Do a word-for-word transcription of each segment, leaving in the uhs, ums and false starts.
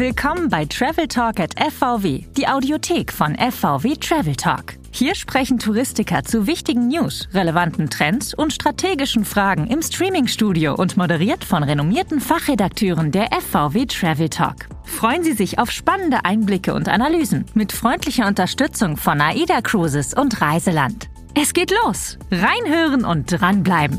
Willkommen bei Travel Talk at F V W, die Audiothek von F V W Travel Talk. Hier sprechen Touristiker zu wichtigen News, relevanten Trends und strategischen Fragen im Streamingstudio und moderiert von renommierten Fachredakteuren der F V W Travel Talk. Freuen Sie sich auf spannende Einblicke und Analysen mit freundlicher Unterstützung von AIDA Cruises und Reiseland. Es geht los! Reinhören und dranbleiben!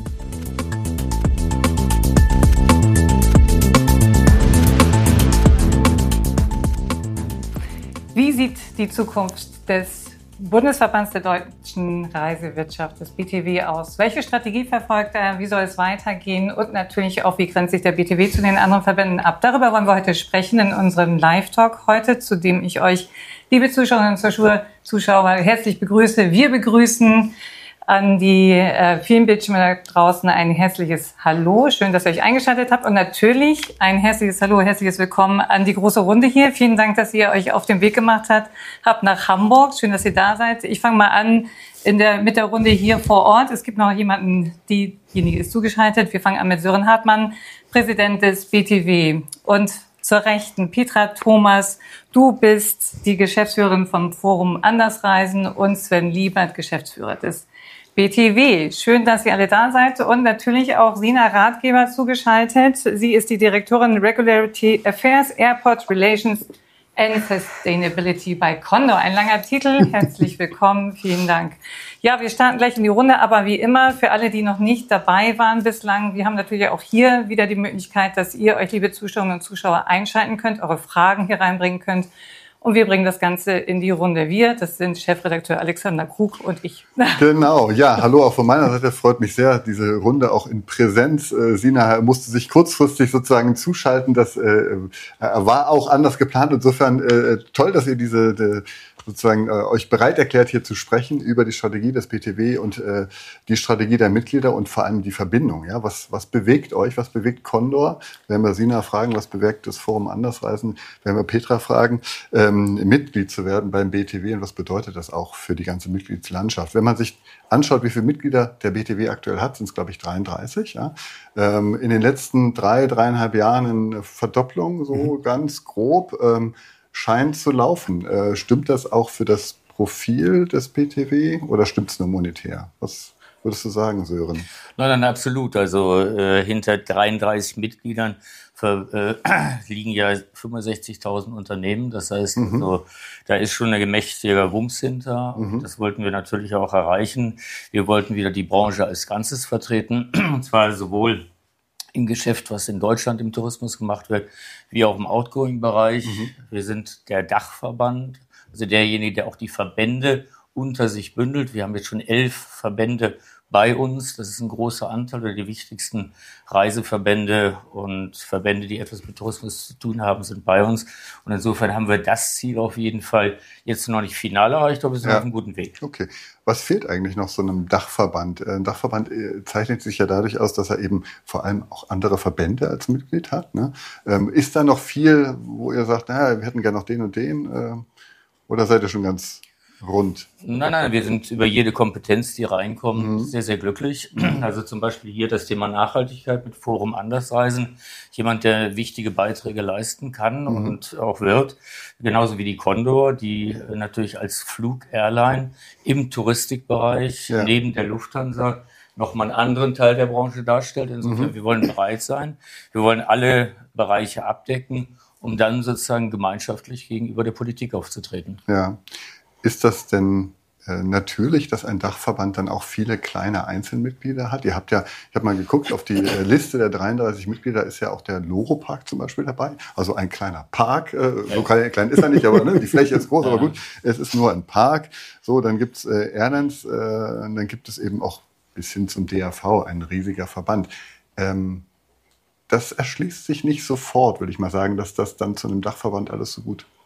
Wie sieht die Zukunft des Bundesverbands der deutschen Reisewirtschaft, des B T W, aus? Welche Strategie verfolgt er? Wie soll es weitergehen? Und natürlich auch, wie grenzt sich der B T W zu den anderen Verbänden ab? Darüber wollen wir heute sprechen in unserem Live-Talk heute, zu dem ich euch, liebe Zuschauerinnen und Zuschauer, herzlich begrüße. Wir begrüßen an die äh, vielen Bildschirme da draußen ein herzliches Hallo. Schön, dass ihr euch eingeschaltet habt. Und natürlich ein herzliches Hallo, herzliches Willkommen an die große Runde hier. Vielen Dank, dass ihr euch auf den Weg gemacht habt, habt nach Hamburg. Schön, dass ihr da seid. Ich fange mal an in der, mit der Runde hier vor Ort. Es gibt noch jemanden, diejenige ist zugeschaltet. Wir fangen an mit Sören Hartmann, Präsident des B T W. Und zur Rechten Petra Thomas, du bist die Geschäftsführerin vom Forum Andersreisen, und Sven Liebert, Geschäftsführer des B T W. Schön, dass ihr alle da seid, und natürlich auch Sina Ratgeber zugeschaltet. Sie ist die Direktorin Regulatory Affairs, Airport Relations and Sustainability bei Condor. Ein langer Titel. Herzlich willkommen. Vielen Dank. Ja, wir starten gleich in die Runde, aber wie immer, für alle, die noch nicht dabei waren bislang, wir haben natürlich auch hier wieder die Möglichkeit, dass ihr euch, liebe Zuschauerinnen und Zuschauer, einschalten könnt, eure Fragen hier reinbringen könnt. Und wir bringen das Ganze in die Runde. Wir, das sind Chefredakteur Alexander Krug und ich. Genau, ja, hallo auch von meiner Seite. Freut mich sehr, diese Runde auch in Präsenz. Äh, Sina musste sich kurzfristig sozusagen zuschalten. Das äh, war auch anders geplant. Insofern äh, toll, dass ihr diese de, sozusagen äh, euch bereit erklärt, hier zu sprechen über die Strategie des B T W und äh, die Strategie der Mitglieder und vor allem die Verbindung. Ja, was was bewegt euch? Was bewegt Condor? Wenn wir Sina fragen, was bewegt das Forum Andersreisen? Wenn wir Petra fragen, ähm, Mitglied zu werden beim B T W, und was bedeutet das auch für die ganze Mitgliedslandschaft? Wenn man sich anschaut, wie viele Mitglieder der B T W aktuell hat, sind es, glaube ich, dreiunddreißig. Ja? Ähm, in den letzten drei, dreieinhalb Jahren eine Verdopplung, so mhm. ganz grob, ähm, scheint zu laufen. Äh, stimmt das auch für das Profil des B T W oder stimmt es nur monetär? Was würdest du sagen, Sören? Nein, nein, absolut. Also äh, hinter dreiunddreißig Mitgliedern Ver, äh, liegen ja fünfundsechzigtausend Unternehmen. Das heißt, mhm. also, da ist schon ein gemächtiger Wumms hinter. Mhm. Das wollten wir natürlich auch erreichen. Wir wollten wieder die Branche als Ganzes vertreten. Und zwar sowohl im Geschäft, was in Deutschland im Tourismus gemacht wird, wie auch im Outgoing-Bereich. Mhm. Wir sind der Dachverband, also derjenige, der auch die Verbände unter sich bündelt. Wir haben jetzt schon elf Verbände bei uns. Das ist ein großer Anteil, oder die wichtigsten Reiseverbände und Verbände, die etwas mit Tourismus zu tun haben, sind bei uns. Und insofern haben wir das Ziel auf jeden Fall jetzt noch nicht final erreicht, aber wir sind ja auf einem guten Weg. Okay. Was fehlt eigentlich noch so einem Dachverband? Ein Dachverband zeichnet sich ja dadurch aus, dass er eben vor allem auch andere Verbände als Mitglied hat. Ne? Ist da noch viel, wo ihr sagt, naja, wir hätten gerne noch den und den? Oder seid ihr schon ganz rund? Nein, nein, wir sind über jede Kompetenz, die reinkommt, mhm. sehr, sehr glücklich. Also zum Beispiel hier das Thema Nachhaltigkeit mit Forum Andersreisen. Jemand, der wichtige Beiträge leisten kann mhm. und auch wird. Genauso wie die Condor, die natürlich als Flug-Airline im Touristikbereich ja. neben der Lufthansa nochmal einen anderen Teil der Branche darstellt. Insofern, mhm. wir wollen bereit sein. Wir wollen alle Bereiche abdecken, um dann sozusagen gemeinschaftlich gegenüber der Politik aufzutreten. Ja. Ist das denn äh, natürlich, dass ein Dachverband dann auch viele kleine Einzelmitglieder hat? Ihr habt ja, ich habe mal geguckt, auf die äh, Liste der dreiunddreißig Mitglieder ist ja auch der Loro-Park zum Beispiel dabei. Also ein kleiner Park, äh, so klein, klein ist er nicht, aber ne, die Fläche ist groß, aber gut, es ist nur ein Park. So, dann gibt's äh, Airlines, äh, und dann gibt es eben auch bis hin zum D A V, ein riesiger Verband. Ähm, das erschließt sich nicht sofort, würde ich mal sagen, dass das dann zu einem Dachverband alles so gut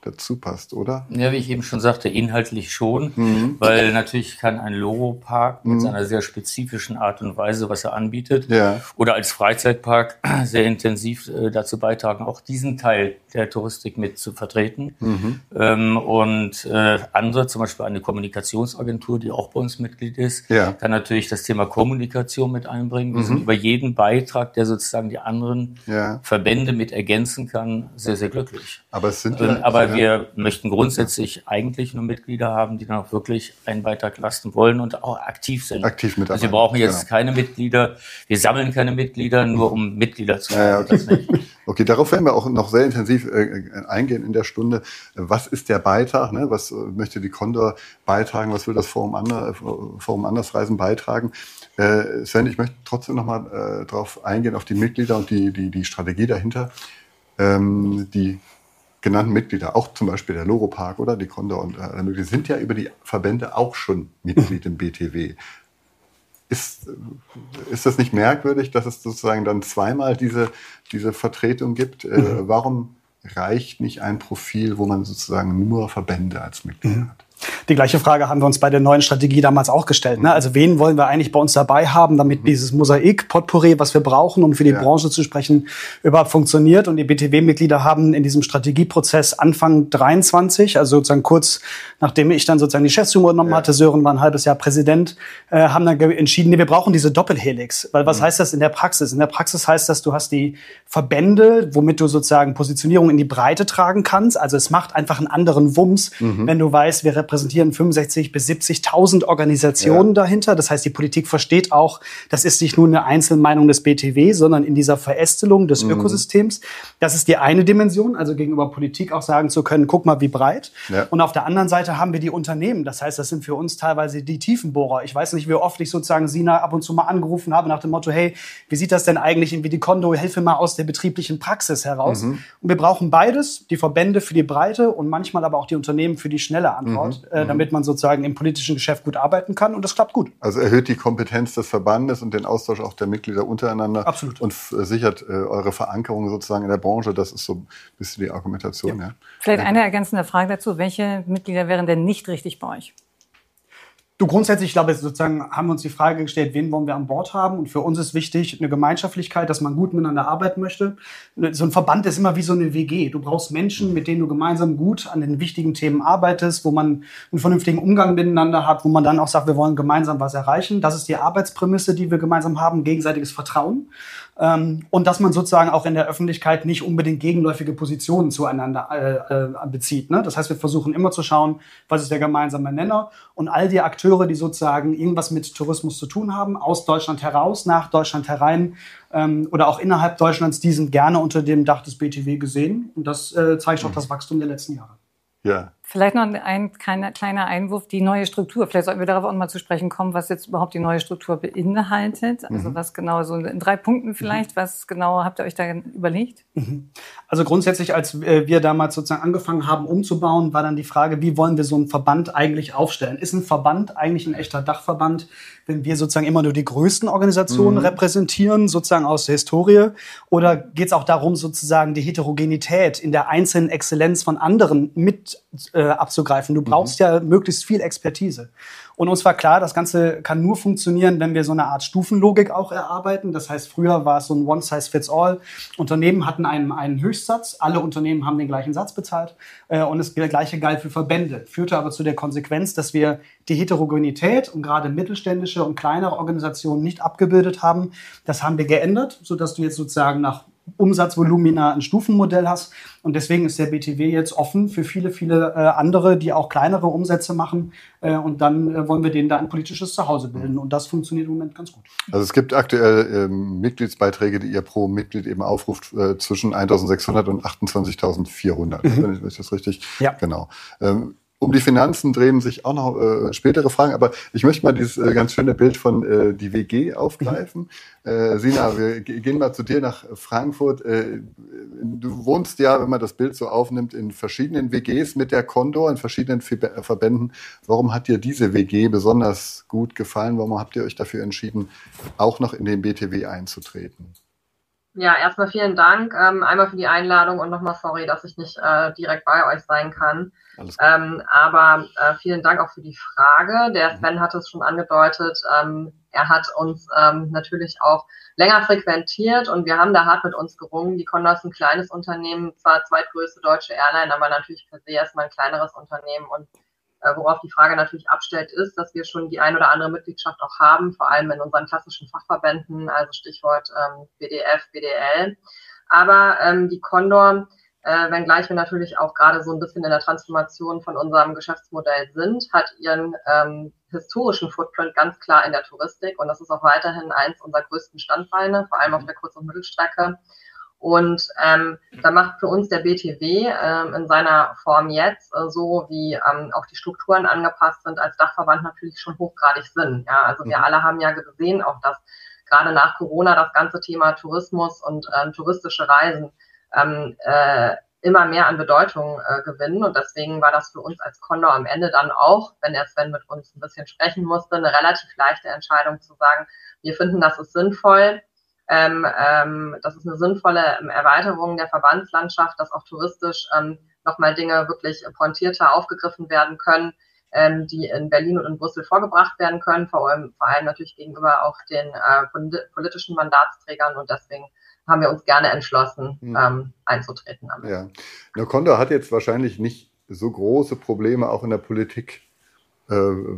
dazu passt, oder? Ja, wie ich eben schon sagte, inhaltlich schon, mhm. weil natürlich kann ein Loro-Park mit mhm. seiner sehr spezifischen Art und Weise, was er anbietet, ja. oder als Freizeitpark sehr intensiv äh, dazu beitragen, auch diesen Teil der Touristik mit zu vertreten. Mhm. Ähm, und äh, andere, zum Beispiel eine Kommunikationsagentur, die auch bei uns Mitglied ist, ja. kann natürlich das Thema Kommunikation mit einbringen. Wir mhm. sind über jeden Beitrag, der sozusagen die anderen ja. Verbände mit ergänzen kann, sehr, sehr glücklich. Aber es sind ja, aber ja. wir möchten grundsätzlich eigentlich nur Mitglieder haben, die dann auch wirklich einen Beitrag leisten wollen und auch aktiv sind. Aktiv mitarbeiten. Also wir brauchen jetzt genau. keine Mitglieder, wir sammeln keine Mitglieder, nur um Mitglieder zu haben. Ja, okay. Das nicht. Okay, darauf werden wir auch noch sehr intensiv äh, eingehen in der Stunde. Was ist der Beitrag? Ne? Was äh, möchte die Condor beitragen? Was will das Forum, Ander, Forum Andersreisen beitragen? Äh, Sven, ich möchte trotzdem noch mal äh, darauf eingehen, auf die Mitglieder und die, die, die Strategie dahinter. Ähm, die genannten Mitglieder, auch zum Beispiel der Loro-Park oder die Condor und äh, die sind ja über die Verbände auch schon Mitglied im B T W. Ist, ist das nicht merkwürdig, dass es sozusagen dann zweimal diese, diese Vertretung gibt? Mhm. Äh, warum reicht nicht ein Profil, wo man sozusagen nur Verbände als Mitglieder mhm. hat? Die gleiche Frage haben wir uns bei der neuen Strategie damals auch gestellt. Ne? Also wen wollen wir eigentlich bei uns dabei haben, damit dieses Mosaik-Potpourri, was wir brauchen, um für die ja. Branche zu sprechen, überhaupt funktioniert. Und die B T W-Mitglieder haben in diesem Strategieprozess Anfang dreiundzwanzig, also sozusagen kurz nachdem ich dann sozusagen die Geschäftsführung übernommen ja. hatte, Sören war ein halbes Jahr Präsident, äh, haben dann entschieden, nee, wir brauchen diese Doppelhelix. Weil was mhm. heißt das in der Praxis? In der Praxis heißt das, du hast die Verbände, womit du sozusagen Positionierung in die Breite tragen kannst. Also es macht einfach einen anderen Wumms, mhm. wenn du weißt, wir repräsentieren fünfundsechzig bis siebzigtausend Organisationen ja. dahinter. Das heißt, die Politik versteht auch, das ist nicht nur eine Einzelmeinung des B T W, sondern in dieser Verästelung des mhm. Ökosystems. Das ist die eine Dimension, also gegenüber Politik auch sagen zu können, guck mal, wie breit. Ja. Und auf der anderen Seite haben wir die Unternehmen. Das heißt, das sind für uns teilweise die Tiefenbohrer. Ich weiß nicht, wie oft ich sozusagen Sina ab und zu mal angerufen habe nach dem Motto, hey, wie sieht das denn eigentlich in wie die Condor, helfe mal aus der betrieblichen Praxis heraus. Mhm. Und wir brauchen beides, die Verbände für die Breite und manchmal aber auch die Unternehmen für die schnelle Antwort, mhm. äh, damit man sozusagen im politischen Geschäft gut arbeiten kann. Und das klappt gut. Also erhöht die Kompetenz des Verbandes und den Austausch auch der Mitglieder untereinander. Absolut. Und f- sichert äh, eure Verankerung sozusagen in der Branche. Das ist so ein bisschen die Argumentation. Ja. Ja. Vielleicht eine ergänzende Frage dazu. Welche Mitglieder wären denn nicht richtig bei euch? Du, grundsätzlich, ich glaube, sozusagen haben wir uns die Frage gestellt, wen wollen wir an Bord haben? Und für uns ist wichtig eine Gemeinschaftlichkeit, dass man gut miteinander arbeiten möchte. So ein Verband ist immer wie so eine W G. Du brauchst Menschen, mit denen du gemeinsam gut an den wichtigen Themen arbeitest, wo man einen vernünftigen Umgang miteinander hat, wo man dann auch sagt, wir wollen gemeinsam was erreichen. Das ist die Arbeitsprämisse, die wir gemeinsam haben, gegenseitiges Vertrauen. Und dass man sozusagen auch in der Öffentlichkeit nicht unbedingt gegenläufige Positionen zueinander äh, bezieht. Ne? Das heißt, wir versuchen immer zu schauen, was ist der gemeinsame Nenner. Und all die Akteure, die sozusagen irgendwas mit Tourismus zu tun haben, aus Deutschland heraus, nach Deutschland herein ähm, oder auch innerhalb Deutschlands, die sind gerne unter dem Dach des B T W gesehen. Und das äh, zeigt auch das Wachstum der letzten Jahre. Ja. Vielleicht noch ein kleiner Einwurf, die neue Struktur. Vielleicht sollten wir darauf auch mal zu sprechen kommen, was jetzt überhaupt die neue Struktur beinhaltet. Also mhm. was genau, so in drei Punkten vielleicht, mhm. was genau habt ihr euch da überlegt? Mhm. Also grundsätzlich, als wir damals sozusagen angefangen haben umzubauen, war dann die Frage, wie wollen wir so einen Verband eigentlich aufstellen? Ist ein Verband eigentlich ein echter Dachverband, wenn wir sozusagen immer nur die größten Organisationen mhm. repräsentieren, sozusagen aus der Historie? Oder geht es auch darum, sozusagen die Heterogenität in der einzelnen Exzellenz von anderen mit äh, abzugreifen? Du brauchst mhm. ja möglichst viel Expertise. Und uns war klar, das Ganze kann nur funktionieren, wenn wir so eine Art Stufenlogik auch erarbeiten. Das heißt, früher war es so ein One-Size-Fits-All. Unternehmen hatten einen, einen Höchstsatz. Alle Unternehmen haben den gleichen Satz bezahlt. Äh, und das gleiche galt für Verbände. Führte aber zu der Konsequenz, dass wir die Heterogenität und gerade mittelständische und kleinere Organisationen nicht abgebildet haben. Das haben wir geändert, sodass du jetzt sozusagen nach Umsatzvolumina ein Stufenmodell hast. Und deswegen ist der B T W jetzt offen für viele, viele äh, andere, die auch kleinere Umsätze machen. Äh, und dann äh, wollen wir denen da ein politisches Zuhause bilden. Und das funktioniert im Moment ganz gut. Also es gibt aktuell ähm, Mitgliedsbeiträge, die ihr pro Mitglied eben aufruft, äh, zwischen eintausendsechshundert und achtundzwanzigtausendvierhundert. Mhm. Wenn ich, wenn ich das richtig? Ja. Genau. Ähm, Um die Finanzen drehen sich auch noch äh, spätere Fragen, aber ich möchte mal dieses äh, ganz schöne Bild von äh, die W G aufgreifen. Mhm. Äh, Sina, wir g- gehen mal zu dir nach Frankfurt. Äh, du wohnst ja, wenn man das Bild so aufnimmt, in verschiedenen W Gs mit der Condor, in verschiedenen F- Verbänden. Warum hat dir diese W G besonders gut gefallen? Warum habt ihr euch dafür entschieden, auch noch in den B T W einzutreten? Ja, erstmal vielen Dank. Ähm, einmal für die Einladung und nochmal sorry, dass ich nicht äh, direkt bei euch sein kann. Ähm, aber äh, vielen Dank auch für die Frage. Der Sven hat es schon angedeutet. Ähm, er hat uns ähm, natürlich auch länger frequentiert und wir haben da hart mit uns gerungen. Die Condor ist ein kleines Unternehmen, zwar zweitgrößte deutsche Airline, aber natürlich per se erstmal ein kleineres Unternehmen. Und äh, worauf die Frage natürlich abstellt, ist, dass wir schon die ein oder andere Mitgliedschaft auch haben, vor allem in unseren klassischen Fachverbänden, also Stichwort ähm, B D F, B D L. Aber ähm, die Condor, äh, wenngleich wir natürlich auch gerade so ein bisschen in der Transformation von unserem Geschäftsmodell sind, hat ihren ähm, historischen Footprint ganz klar in der Touristik und das ist auch weiterhin eins unserer größten Standbeine, vor allem auf der Kurz- und Mittelstrecke. Und ähm, da macht für uns der B T W ähm, in seiner Form jetzt, äh, so wie ähm, auch die Strukturen angepasst sind, als Dachverband natürlich schon hochgradig Sinn. Ja, also wir alle haben ja gesehen, auch dass gerade nach Corona das ganze Thema Tourismus und ähm, touristische Reisen ähm, äh, immer mehr an Bedeutung äh, gewinnen. Und deswegen war das für uns als Condor am Ende dann auch, wenn der Sven mit uns ein bisschen sprechen musste, eine relativ leichte Entscheidung zu sagen, wir finden, das ist sinnvoll. Ähm, ähm, das ist eine sinnvolle ähm, Erweiterung der Verbandslandschaft, dass auch touristisch ähm, nochmal Dinge wirklich pointierter aufgegriffen werden können, ähm, die in Berlin und in Brüssel vorgebracht werden können, vor allem, vor allem natürlich gegenüber auch den äh, politischen Mandatsträgern. Und deswegen haben wir uns gerne entschlossen, hm. ähm, einzutreten. Damit. Ja, der Condor hat jetzt wahrscheinlich nicht so große Probleme, auch in der Politik äh,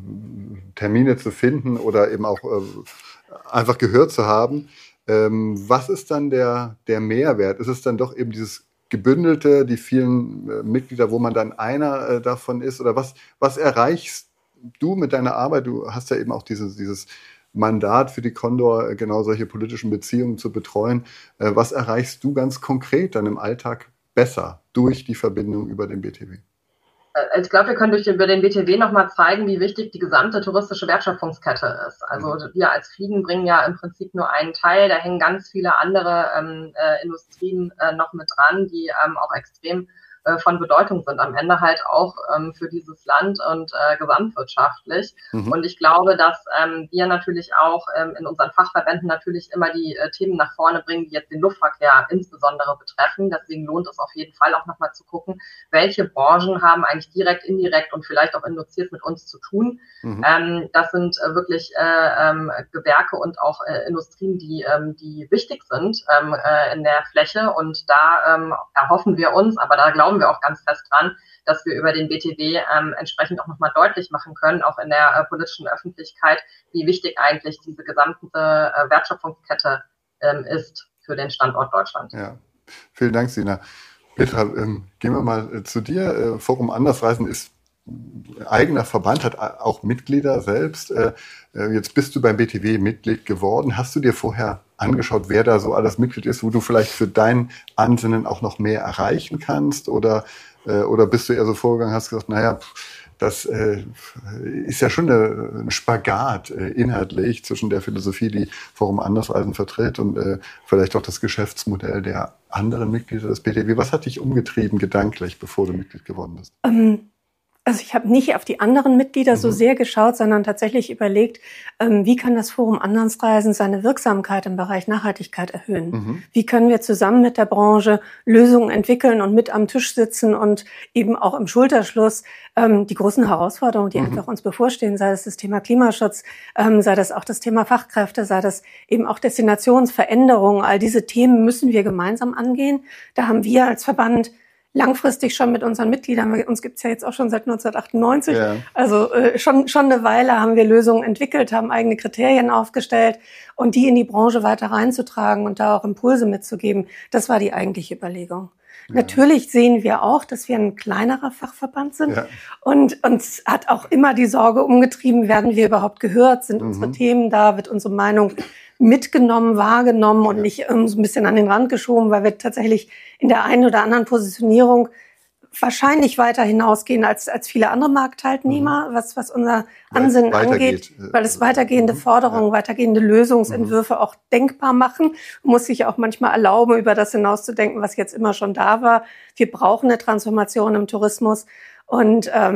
Termine zu finden oder eben auch äh, einfach gehört zu haben. Ähm, was ist dann der, der Mehrwert? Ist es dann doch eben dieses Gebündelte, die vielen äh, Mitglieder, wo man dann einer äh, davon ist? Oder was, was erreichst du mit deiner Arbeit? Du hast ja eben auch dieses, dieses Mandat für die Condor, äh, genau solche politischen Beziehungen zu betreuen. Äh, was erreichst du ganz konkret dann im Alltag besser durch die Verbindung über den B T W? Ich glaube, wir können durch den, über den B T W nochmal zeigen, wie wichtig die gesamte touristische Wertschöpfungskette ist. Also wir als Fliegen bringen ja im Prinzip nur einen Teil, da hängen ganz viele andere ähm, äh, Industrien äh, noch mit dran, die ähm, auch extrem äh, von Bedeutung sind. Am Ende halt auch ähm, für dieses Land und äh, gesamtwirtschaftlich. Mhm. Und ich glaube, dass ähm, wir natürlich auch ähm, in unseren Fachverbänden natürlich immer die äh, Themen nach vorne bringen, die jetzt den Luftverkehr insbesondere betreffen. Deswegen lohnt es auf jeden Fall auch nochmal zu gucken, welche Branchen haben eigentlich direkt, indirekt und vielleicht auch induziert mit uns zu tun. Mhm. Ähm, das sind äh, wirklich äh, ähm, Gewerke und auch äh, Industrien, die, ähm, die wichtig sind ähm, äh, in der Fläche. Und da ähm, erhoffen wir uns, aber da glauben wir auch ganz fest dran, dass wir über den B T W ähm, entsprechend auch nochmal deutlich machen können, auch in der äh, politischen Öffentlichkeit, wie wichtig eigentlich diese gesamte äh, Wertschöpfungskette ähm, ist für den Standort Deutschland. Ja, vielen Dank, Sina. Petra, ähm, gehen wir mal äh, zu dir. Äh, Forum Andersreisen ist ein eigener Verband, hat auch Mitglieder selbst. Äh, äh, jetzt bist du beim B T W Mitglied geworden. Hast du dir vorher angeschaut, wer da so alles Mitglied ist, wo du vielleicht für dein Ansinnen auch noch mehr erreichen kannst? Oder, äh, oder bist du eher so vorgegangen, hast gesagt, naja, das äh, ist ja schon eine, ein Spagat äh, inhaltlich zwischen der Philosophie, die Forum Andersreisen vertritt und äh, vielleicht auch das Geschäftsmodell der anderen Mitglieder des B T W. Was hat dich umgetrieben gedanklich, bevor du Mitglied geworden bist? Um Also ich habe nicht auf die anderen Mitglieder mhm. so sehr geschaut, sondern tatsächlich überlegt, ähm, wie kann das Forum Andersreisen seine Wirksamkeit im Bereich Nachhaltigkeit erhöhen? Mhm. Wie können wir zusammen mit der Branche Lösungen entwickeln und mit am Tisch sitzen und eben auch im Schulterschluss ähm, die großen Herausforderungen, die mhm. einfach uns bevorstehen, sei das das Thema Klimaschutz, ähm, sei das auch das Thema Fachkräfte, sei das eben auch Destinationsveränderungen, all diese Themen müssen wir gemeinsam angehen. Da haben wir als Verband langfristig schon mit unseren Mitgliedern, uns gibt's ja jetzt auch schon seit neunzehnhundertachtundneunzig, ja. also äh, schon schon eine Weile haben wir Lösungen entwickelt, haben eigene Kriterien aufgestellt und die in die Branche weiter reinzutragen und da auch Impulse mitzugeben, das war die eigentliche Überlegung. Ja. Natürlich sehen wir auch, dass wir ein kleinerer Fachverband sind ja. und uns hat auch immer die Sorge umgetrieben, werden wir überhaupt gehört, sind mhm. unsere Themen da, wird unsere Meinung mitgenommen, wahrgenommen und nicht ähm, so ein bisschen an den Rand geschoben, weil wir tatsächlich in der einen oder anderen Positionierung wahrscheinlich weiter hinausgehen als als viele andere Marktteilnehmer, mhm. was was unser Ansinnen angeht, weil es weitergehende Forderungen, ja. weitergehende Lösungsentwürfe mhm. auch denkbar machen. Man muss sich auch manchmal erlauben, über das hinauszudenken, was jetzt immer schon da war. Wir brauchen eine Transformation im Tourismus und ähm,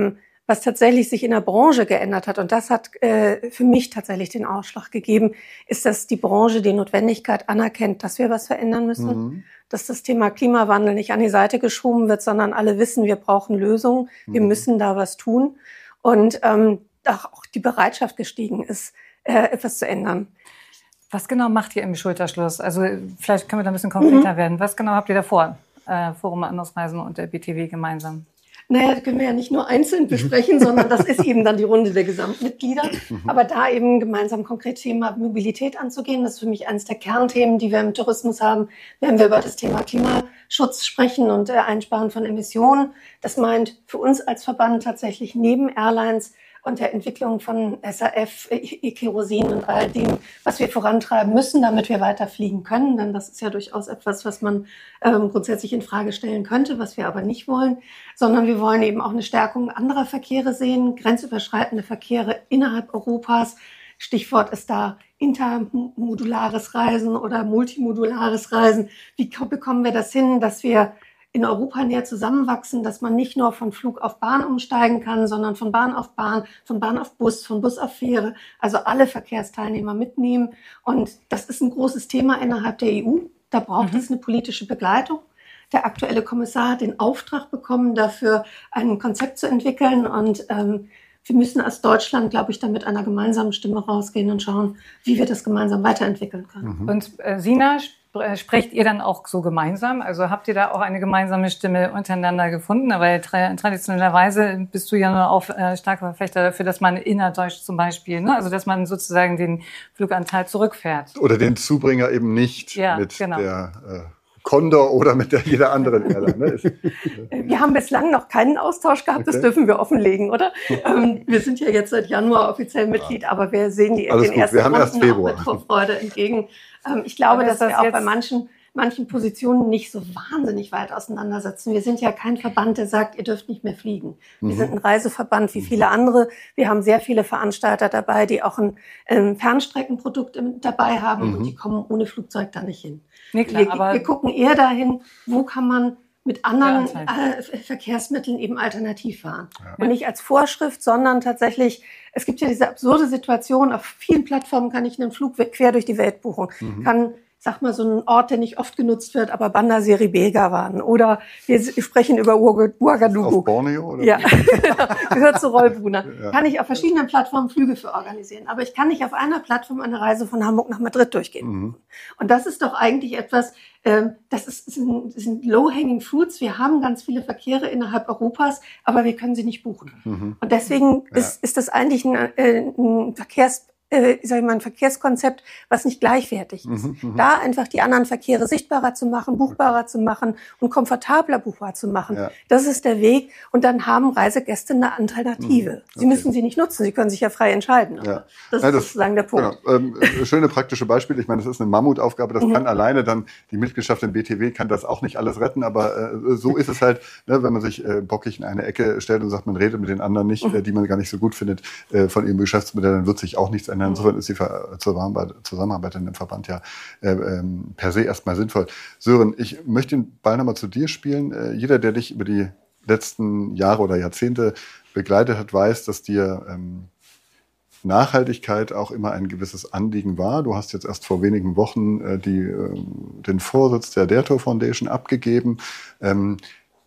was tatsächlich sich in der Branche geändert hat, und das hat äh, für mich tatsächlich den Ausschlag gegeben, ist, dass die Branche die Notwendigkeit anerkennt, dass wir was verändern müssen, mhm. dass das Thema Klimawandel nicht an die Seite geschoben wird, sondern alle wissen, wir brauchen Lösungen, mhm. wir müssen da was tun und ähm, auch die Bereitschaft gestiegen ist, äh, etwas zu ändern. Was genau macht ihr im Schulterschluss? Also vielleicht können wir da ein bisschen konkreter mhm. werden. Was genau habt ihr da vor, äh, Forum Andersreisen und der B T W gemeinsam? Naja, das können wir ja nicht nur einzeln besprechen, sondern das ist eben dann die Runde der Gesamtmitglieder. Aber da eben gemeinsam konkret Thema Mobilität anzugehen, das ist für mich eines der Kernthemen, die wir im Tourismus haben, wenn wir über das Thema Klimaschutz sprechen und äh, Einsparen von Emissionen. Das meint für uns als Verband tatsächlich neben Airlines und der Entwicklung von S A F, E-Kerosin und all dem, was wir vorantreiben müssen, damit wir weiter fliegen können. Denn das ist ja durchaus etwas, was man ähm, grundsätzlich in Frage stellen könnte, was wir aber nicht wollen. Sondern wir wollen eben auch eine Stärkung anderer Verkehre sehen, grenzüberschreitende Verkehre innerhalb Europas. Stichwort ist da intermodulares Reisen oder multimodulares Reisen. Wie bekommen wir das hin, dass wir in Europa näher zusammenwachsen, dass man nicht nur von Flug auf Bahn umsteigen kann, sondern von Bahn auf Bahn, von Bahn auf Bus, von Bus auf Fähre, also alle Verkehrsteilnehmer mitnehmen. Und das ist ein großes Thema innerhalb der E U. Da braucht mhm. es eine politische Begleitung. Der aktuelle Kommissar hat den Auftrag bekommen, dafür ein Konzept zu entwickeln. Und ähm, wir müssen als Deutschland, glaube ich, da mit einer gemeinsamen Stimme rausgehen und schauen, wie wir das gemeinsam weiterentwickeln können. Mhm. Und äh, Sina, sprecht ihr dann auch so gemeinsam? Also habt ihr da auch eine gemeinsame Stimme untereinander gefunden? Weil tra- traditionellerweise bist du ja nur auch äh, starker Verfechter dafür, dass man innerdeutsch zum Beispiel, ne? Also dass man sozusagen den Fluganteil zurückfährt. Oder den Zubringer eben nicht ja, mit genau. der äh, Condor oder mit der jeder anderen Airline. Ne? Ist, äh, wir haben bislang noch keinen Austausch gehabt, okay. Das dürfen wir offenlegen, oder? ähm, wir sind ja jetzt seit Januar offiziell Mitglied, ja. Aber wir sehen die, den ersten wir haben erst Februar. auch mit Vorfreude entgegen. Ähm, ich glaube, dass das wir auch bei manchen manchen Positionen nicht so wahnsinnig weit auseinandersetzen. Wir sind ja kein Verband, der sagt, ihr dürft nicht mehr fliegen. Wir mhm. sind ein Reiseverband wie viele andere. Wir haben sehr viele Veranstalter dabei, die auch ein, ein Fernstreckenprodukt dabei haben mhm. und die kommen ohne Flugzeug da nicht hin. Nee, klar, wir, aber wir gucken eher dahin, wo kann man mit anderen äh, Verkehrsmitteln eben alternativ fahren. Ja. Und nicht als Vorschrift, sondern tatsächlich, es gibt ja diese absurde Situation, auf vielen Plattformen kann ich einen Flug quer durch die Welt buchen. Mhm. Kann sag mal, so ein Ort, der nicht oft genutzt wird, aber Bandar Seri Begawan. Oder wir sprechen über Ouagadougou. Auf Borneo? Oder? Ja, gehört zu Rollbuna. Ja. Kann ich auf verschiedenen Plattformen Flüge für organisieren. Aber ich kann nicht auf einer Plattform eine Reise von Hamburg nach Madrid durchgehen. Mhm. Und das ist doch eigentlich etwas, ähm, das ist, sind, sind low-hanging fruits. Wir haben ganz viele Verkehre innerhalb Europas, aber wir können sie nicht buchen. Mhm. Und deswegen ja. ist, ist das eigentlich ein, äh, ein Verkehrs Äh, sag ich mal, ein Verkehrskonzept, was nicht gleichwertig ist. Mhm, da einfach die anderen Verkehre sichtbarer zu machen, buchbarer okay. zu machen und komfortabler buchbar zu machen. Ja. Das ist der Weg. Und dann haben Reisegäste eine Alternative. Mhm, okay. Sie müssen sie nicht nutzen, sie können sich ja frei entscheiden. Ja. Das ja, ist das, sozusagen der Punkt. Genau. Ähm, schöne praktische Beispiele. Ich meine, das ist eine Mammutaufgabe. Das mhm. kann alleine dann, die Mitgliedschaft im B T W kann das auch nicht alles retten. Aber äh, so ist es halt, ne, wenn man sich äh, bockig in eine Ecke stellt und sagt, man redet mit den anderen nicht, mhm. äh, die man gar nicht so gut findet, äh, von ihrem Geschäftsmodell, dann wird sich auch nichts ändern. Insofern ist die Zusammenarbeit in dem Verband ja äh, ähm, per se erstmal sinnvoll. Sören, ich möchte den Ball nochmal zu dir spielen. Äh, jeder, der dich über die letzten Jahre oder Jahrzehnte begleitet hat, weiß, dass dir ähm, Nachhaltigkeit auch immer ein gewisses Anliegen war. Du hast jetzt erst vor wenigen Wochen äh, die, äh, den Vorsitz der Derto Foundation abgegeben. Ähm,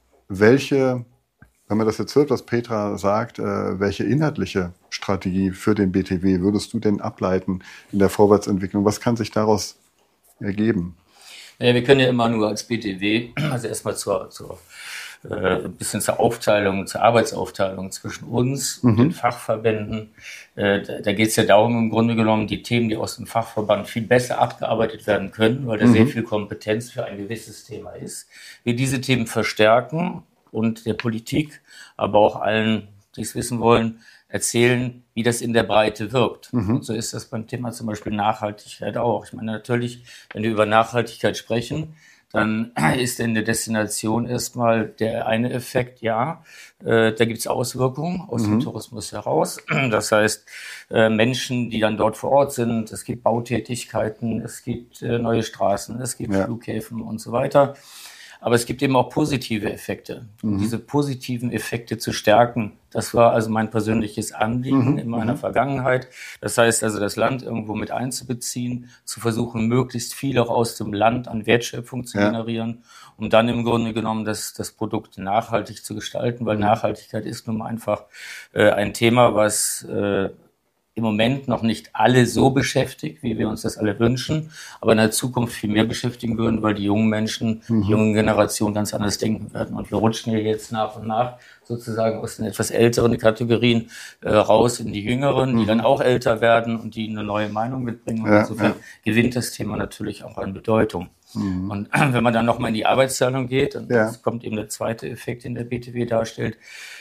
welche Wenn man das jetzt hört, was Petra sagt, äh, welche inhaltliche Strategie für den B T W würdest du denn ableiten in der Vorwärtsentwicklung? Was kann sich daraus ergeben? Naja, wir können ja immer nur als B T W, also erstmal zur, zur äh, ein bisschen zur Aufteilung, zur Arbeitsaufteilung zwischen uns und mhm. den Fachverbänden. Äh, da da geht es ja darum, im Grunde genommen, die Themen, die aus dem Fachverband viel besser abgearbeitet werden können, weil da mhm. sehr viel Kompetenz für ein gewisses Thema ist. Wir diese Themen verstärken und der Politik, aber auch allen, die es wissen wollen, erzählen, wie das in der Breite wirkt. Mhm. Und so ist das beim Thema zum Beispiel Nachhaltigkeit auch. Ich meine, natürlich, wenn wir über Nachhaltigkeit sprechen, dann ist in der Destination erstmal der eine Effekt, ja, äh, da gibt es Auswirkungen aus mhm. dem Tourismus heraus. Das heißt, äh, Menschen, die dann dort vor Ort sind, es gibt Bautätigkeiten, es gibt äh, neue Straßen, es gibt ja. Flughäfen und so weiter. Aber es gibt eben auch positive Effekte. Mhm. Diese positiven Effekte zu stärken, das war also mein persönliches Anliegen Mhm. in meiner Mhm. Vergangenheit. Das heißt also, das Land irgendwo mit einzubeziehen, zu versuchen, möglichst viel auch aus dem Land an Wertschöpfung zu Ja. generieren, um dann im Grunde genommen das, das Produkt nachhaltig zu gestalten, weil Nachhaltigkeit ist nun einfach äh, ein Thema, was äh, im Moment noch nicht alle so beschäftigt, wie wir uns das alle wünschen, aber in der Zukunft viel mehr beschäftigen würden, weil die jungen Menschen, Mhm. die jungen Generationen ganz anders denken werden. Und wir rutschen ja jetzt nach und nach sozusagen aus den etwas älteren Kategorien äh, raus in die jüngeren, die Mhm. dann auch älter werden und die eine neue Meinung mitbringen. Und Ja, insofern ja. gewinnt das Thema natürlich auch an Bedeutung. Mhm. Und wenn man dann nochmal in die Arbeitsteilung geht, und Ja. das kommt eben der zweite Effekt, den der B T W darstellt,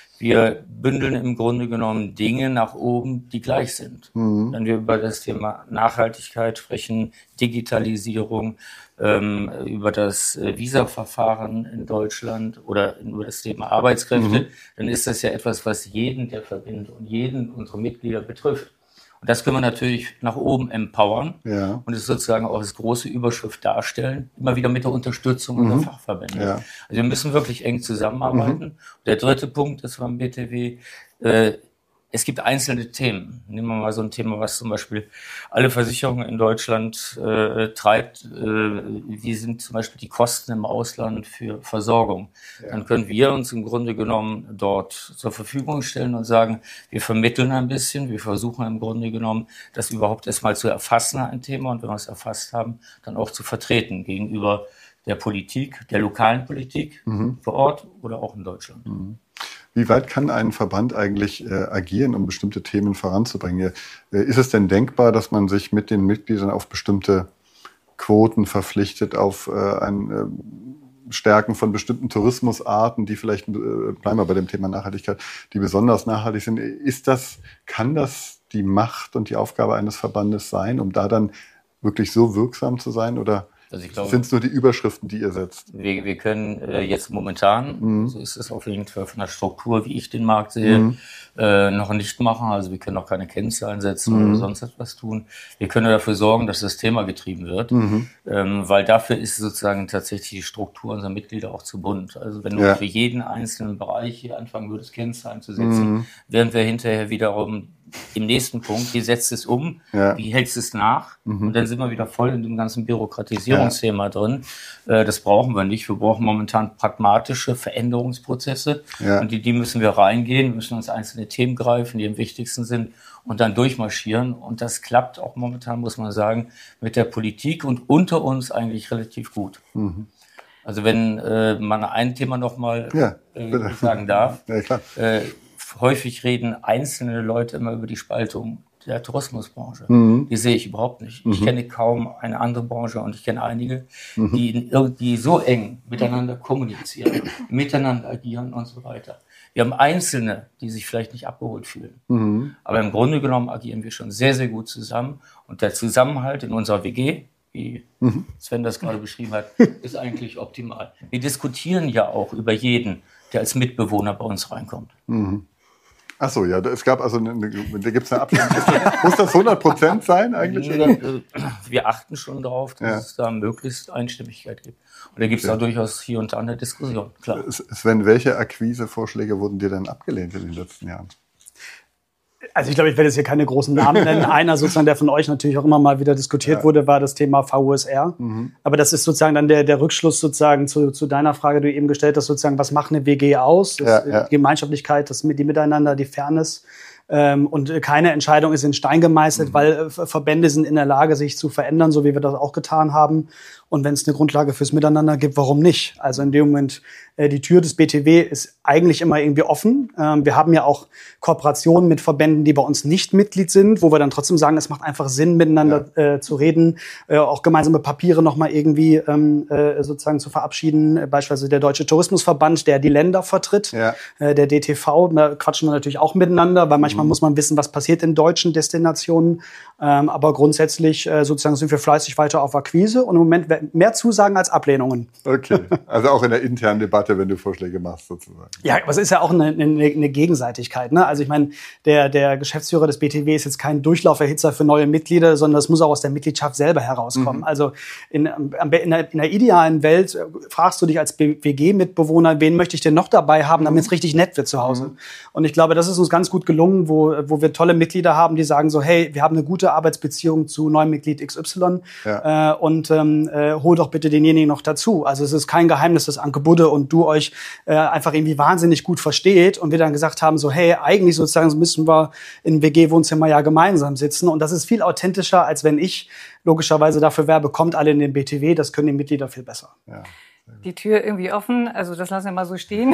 wir bündeln im Grunde genommen Dinge nach oben, die gleich sind. Mhm. Wenn wir über das Thema Nachhaltigkeit sprechen, Digitalisierung, ähm, über das äh, Visa-Verfahren in Deutschland oder über das Thema Arbeitskräfte, Mhm. dann ist das ja etwas, was jeden der Verbände und jeden unserer Mitglieder betrifft. Und das können wir natürlich nach oben empowern Ja. und es sozusagen auch als große Überschrift darstellen, immer wieder mit der Unterstützung unserer Mhm. Fachverbände. Ja. Also wir müssen wirklich eng zusammenarbeiten. Und der dritte Punkt ist beim B T W, äh, es gibt einzelne Themen. Nehmen wir mal so ein Thema, was zum Beispiel alle Versicherungen in Deutschland äh, treibt. Äh, wie sind zum Beispiel die Kosten im Ausland für Versorgung? Ja. Dann können wir uns im Grunde genommen dort zur Verfügung stellen und sagen, wir vermitteln ein bisschen, wir versuchen im Grunde genommen, das überhaupt erstmal zu erfassen, ein Thema, und wenn wir es erfasst haben, dann auch zu vertreten gegenüber der Politik, der lokalen Politik Mhm. vor Ort oder auch in Deutschland. Mhm. Wie weit kann ein Verband eigentlich äh, agieren, um bestimmte Themen voranzubringen? Äh, ist es denn denkbar, dass man sich mit den Mitgliedern auf bestimmte Quoten verpflichtet, auf äh, ein äh, Stärken von bestimmten Tourismusarten, die vielleicht, äh, bleiben wir bei dem Thema Nachhaltigkeit, die besonders nachhaltig sind? Ist das, kann das die Macht und die Aufgabe eines Verbandes sein, um da dann wirklich so wirksam zu sein? Oder Also ich glaube, sind es nur die Überschriften, die ihr setzt? Wir, wir können äh, jetzt momentan, Mhm. so ist es auf jeden Fall von der Struktur, wie ich den Markt sehe, Mhm. äh, noch nicht machen. Also wir können auch keine Kennzahlen setzen Mhm. oder sonst etwas tun. Wir können dafür sorgen, dass das Thema getrieben wird, Mhm. ähm, weil dafür ist sozusagen tatsächlich die Struktur unserer Mitglieder auch zu bunt. Also wenn du Ja. für jeden einzelnen Bereich hier anfangen würdest, Kennzahlen zu setzen, Mhm. wären wir hinterher wiederum im nächsten Punkt, wie setzt es um, Ja. wie hältst es nach, Mhm. und dann sind wir wieder voll in dem ganzen Bürokratisierungsthema drin. Äh, das brauchen wir nicht. Wir brauchen momentan pragmatische Veränderungsprozesse, Ja. und die, die müssen wir reingehen, müssen uns einzelne Themen greifen, die am wichtigsten sind, und dann durchmarschieren. Und das klappt auch momentan, muss man sagen, mit der Politik und unter uns eigentlich relativ gut. Mhm. Also wenn äh, man ein Thema nochmal Ja, äh, bitte. sagen darf, Ja, klar. äh, häufig reden einzelne Leute immer über die Spaltung der Tourismusbranche. Mhm. Die sehe ich überhaupt nicht. Ich Mhm. kenne kaum eine andere Branche, und ich kenne einige, Mhm. die, in, ir- die so eng miteinander kommunizieren, miteinander agieren und so weiter. Wir haben Einzelne, die sich vielleicht nicht abgeholt fühlen. Mhm. Aber im Grunde genommen agieren wir schon sehr, sehr gut zusammen. Und der Zusammenhalt in unserer W G, wie Mhm. Sven das gerade beschrieben hat, ist eigentlich optimal. Wir diskutieren ja auch über jeden, der als Mitbewohner bei uns reinkommt. Mhm. Ach so, ja, es gab also, eine, eine, da gibt es eine Abstimmung. Muss das hundert Prozent sein eigentlich? Oder? Wir achten schon darauf, dass Ja. es da möglichst Einstimmigkeit gibt. Und da gibt es Ja. auch durchaus hier und da eine Diskussion, klar. Sven, welche Akquisevorschläge wurden dir denn abgelehnt in den letzten Jahren? Also ich glaube, ich werde jetzt hier keine großen Namen nennen. Einer sozusagen, der von euch natürlich auch immer mal wieder diskutiert Ja. wurde, war das Thema V U S R. Mhm. Aber das ist sozusagen dann der, der Rückschluss sozusagen zu, zu deiner Frage, die du eben gestellt hast, sozusagen, was macht eine W G aus? Das, Ja, ja. Die Gemeinschaftlichkeit, das, die Miteinander, die Fairness. Ähm, und keine Entscheidung ist in Stein gemeißelt, Mhm. weil äh, Verbände sind in der Lage, sich zu verändern, so wie wir das auch getan haben. Und wenn es eine Grundlage fürs Miteinander gibt, warum nicht? Also in dem Moment, äh, die Tür des B T W ist eigentlich immer irgendwie offen. Ähm, wir haben ja auch Kooperationen mit Verbänden, die bei uns nicht Mitglied sind, wo wir dann trotzdem sagen, es macht einfach Sinn, miteinander ja. äh, zu reden, äh, auch gemeinsame Papiere nochmal irgendwie ähm, äh, sozusagen zu verabschieden. Äh, beispielsweise der Deutsche Tourismusverband, der die Länder vertritt, Ja. äh, der D T V, da quatschen wir natürlich auch miteinander, weil manchmal Manchmal mhm. muss man wissen, was passiert in deutschen Destinationen. Ähm, aber grundsätzlich äh, sozusagen sind wir fleißig weiter auf Akquise und im Moment mehr Zusagen als Ablehnungen. Okay, also auch in der internen Debatte, wenn du Vorschläge machst sozusagen. Ja, aber es ist ja auch eine, eine, eine Gegenseitigkeit. Ne? Also ich meine, der, der Geschäftsführer des B T W ist jetzt kein Durchlauferhitzer für neue Mitglieder, sondern das muss auch aus der Mitgliedschaft selber herauskommen. Mhm. Also in, in, der, in der idealen Welt fragst du dich als W G-Mitbewohner, wen möchte ich denn noch dabei haben, damit es richtig nett wird zu Hause. Mhm. Und ich glaube, das ist uns ganz gut gelungen, wo, wo wir tolle Mitglieder haben, die sagen so, hey, wir haben eine gute Arbeitsbeziehung zu neuem Mitglied X Y ja. äh, und ähm, äh, hol doch bitte denjenigen noch dazu. Also es ist kein Geheimnis, dass Anke Budde und du euch äh, einfach irgendwie wahnsinnig gut versteht und wir dann gesagt haben so, hey, eigentlich sozusagen müssen wir im W G-Wohnzimmer ja gemeinsam sitzen und das ist viel authentischer, als wenn ich logischerweise dafür werbe, kommt alle in den B T W, das können die Mitglieder viel besser. Ja. Die Tür irgendwie offen, also das lassen wir mal so stehen.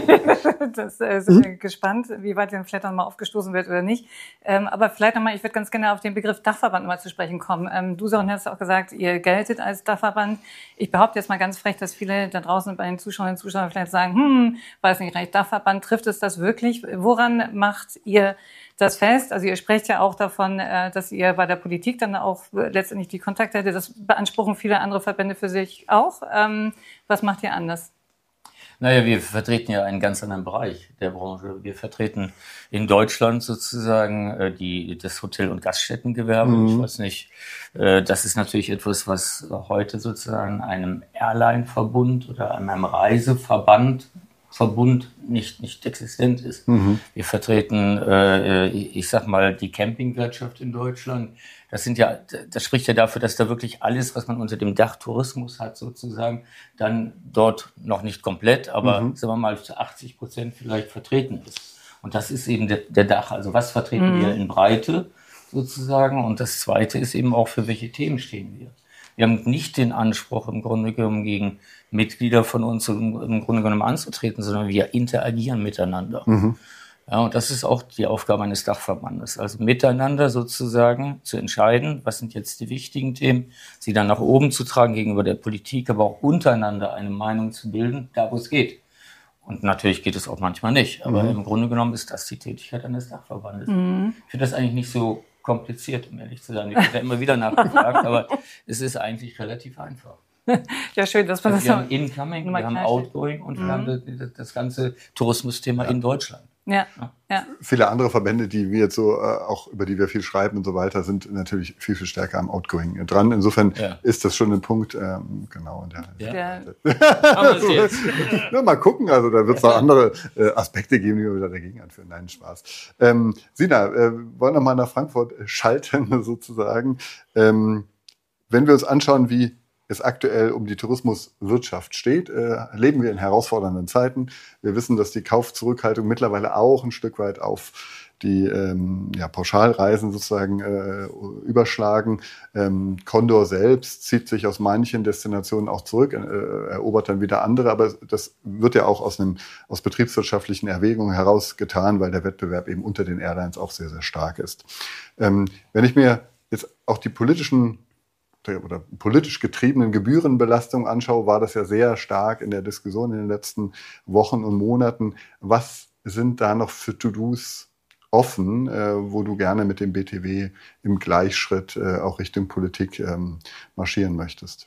das äh, sind wir mhm. gespannt, wie weit den Flattern mal aufgestoßen wird oder nicht. Ähm, aber vielleicht nochmal, ich würde ganz gerne auf den Begriff Dachverband mal zu sprechen kommen. Ähm, du, Sören, hast auch gesagt, ihr geltet als Dachverband. Ich behaupte jetzt mal ganz frech, dass viele da draußen bei den Zuschauerinnen und Zuschauern vielleicht sagen, hm, weiß nicht recht, Dachverband, trifft es das wirklich? Woran macht ihr das fest? Also ihr sprecht ja auch davon, dass ihr bei der Politik dann auch letztendlich die Kontakte hättet. Das beanspruchen viele andere Verbände für sich auch. Was macht ihr anders? Naja, wir vertreten ja einen ganz anderen Bereich der Branche. Wir vertreten in Deutschland sozusagen die, das Hotel- und Gaststättengewerbe. Mhm. Ich weiß nicht, das ist natürlich etwas, was heute sozusagen einem Airline-Verbund oder einem Reiseverband Verbund nicht nicht existent ist. Mhm. Wir vertreten, äh, ich sag mal, die Campingwirtschaft in Deutschland. Das sind ja, das spricht ja dafür, dass da wirklich alles, was man unter dem Dach Tourismus hat, sozusagen, dann dort noch nicht komplett, aber mhm. sagen wir mal zu achtzig Prozent vielleicht vertreten ist. Und das ist eben der, der Dach. Also was vertreten mhm. wir in Breite sozusagen? Und das Zweite ist eben auch, für welche Themen stehen wir. Wir haben nicht den Anspruch, im Grunde genommen gegen Mitglieder von uns im, im Grunde genommen anzutreten, sondern wir interagieren miteinander. Mhm. Ja, und das ist auch die Aufgabe eines Dachverbandes. Also miteinander sozusagen zu entscheiden, was sind jetzt die wichtigen Themen, sie dann nach oben zu tragen gegenüber der Politik, aber auch untereinander eine Meinung zu bilden, da wo es geht. Und natürlich geht es auch manchmal nicht. Aber mhm. im Grunde genommen ist das die Tätigkeit eines Dachverbandes. Mhm. Ich finde das eigentlich nicht so kompliziert, um ehrlich zu sein. Ich werde ja immer wieder nachgefragt, aber es ist eigentlich relativ einfach. Ja, schön, dass man also das wir haben Incoming, wir haben Outgoing und mhm. wir haben das, das ganze Tourismusthema ja. in Deutschland. Ja, ja. Viele andere Verbände, die wir jetzt so, äh, auch über die wir viel schreiben und so weiter, sind natürlich viel, viel stärker am Outgoing dran. Insofern ja. ist das schon ein Punkt, ähm, genau. Der, ja. Der so, ja, mal gucken, also da wird es noch andere äh, Aspekte geben, die wir wieder dagegen anführen. Nein, Spaß. Ähm, Sina, äh, wollen wir mal nach Frankfurt schalten, sozusagen. Ähm, wenn wir uns anschauen, wie es aktuell um die Tourismuswirtschaft steht, äh, leben wir in herausfordernden Zeiten. Wir wissen, dass die Kaufzurückhaltung mittlerweile auch ein Stück weit auf die ähm, ja, Pauschalreisen sozusagen äh, überschlagen. Ähm, Condor selbst zieht sich aus manchen Destinationen auch zurück, äh, erobert dann wieder andere, aber das wird ja auch aus einem aus betriebswirtschaftlichen Erwägungen heraus getan, weil der Wettbewerb eben unter den Airlines auch sehr, sehr stark ist. Ähm, wenn ich mir jetzt auch die politischen oder politisch getriebenen Gebührenbelastung anschaue, war das ja sehr stark in der Diskussion in den letzten Wochen und Monaten. Was sind da noch für To-Dos offen, äh, wo du gerne mit dem B T W im Gleichschritt äh, auch Richtung Politik ähm, marschieren möchtest?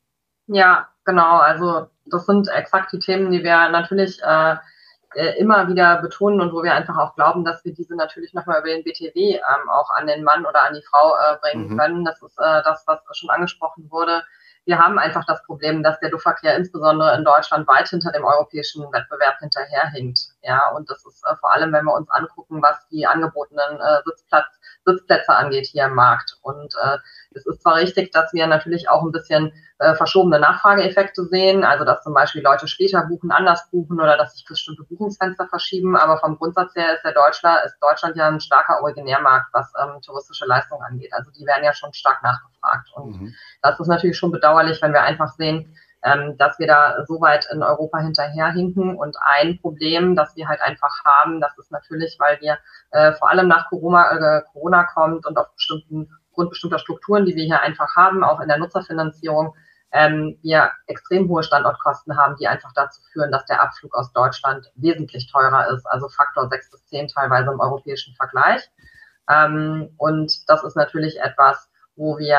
Ja, genau. Also das sind exakt die Themen, die wir natürlich äh, immer wieder betonen und wo wir einfach auch glauben, dass wir diese natürlich nochmal über den B T W ähm, auch an den Mann oder an die Frau äh, bringen mhm. können. Das ist äh, das, was schon angesprochen wurde. Wir haben einfach das Problem, dass der Luftverkehr insbesondere in Deutschland weit hinter dem europäischen Wettbewerb hinterherhinkt. Ja, und das ist äh, vor allem, wenn wir uns angucken, was die angebotenen äh, Sitzplatz, Sitzplätze angeht hier im Markt. Und äh, es ist zwar richtig, dass wir natürlich auch ein bisschen äh, verschobene Nachfrageeffekte sehen, also dass zum Beispiel Leute später buchen, anders buchen oder dass sich bestimmte Buchungsfenster verschieben, aber vom Grundsatz her ist der Deutschland, ist Deutschland ja ein starker Originärmarkt, was ähm, touristische Leistungen angeht. Also die werden ja schon stark nachgefragt. Und mhm. das ist natürlich schon bedauerlich, wenn wir einfach sehen, ähm, dass wir da so weit in Europa hinterherhinken. Und ein Problem, das wir halt einfach haben, das ist natürlich, weil wir äh, vor allem nach Corona, äh, Corona kommt und auf bestimmten Grund bestimmter Strukturen, die wir hier einfach haben, auch in der Nutzerfinanzierung, ähm, wir extrem hohe Standortkosten haben, die einfach dazu führen, dass der Abflug aus Deutschland wesentlich teurer ist, also Faktor sechs bis zehn teilweise im europäischen Vergleich. Ähm, und das ist natürlich etwas, wo wir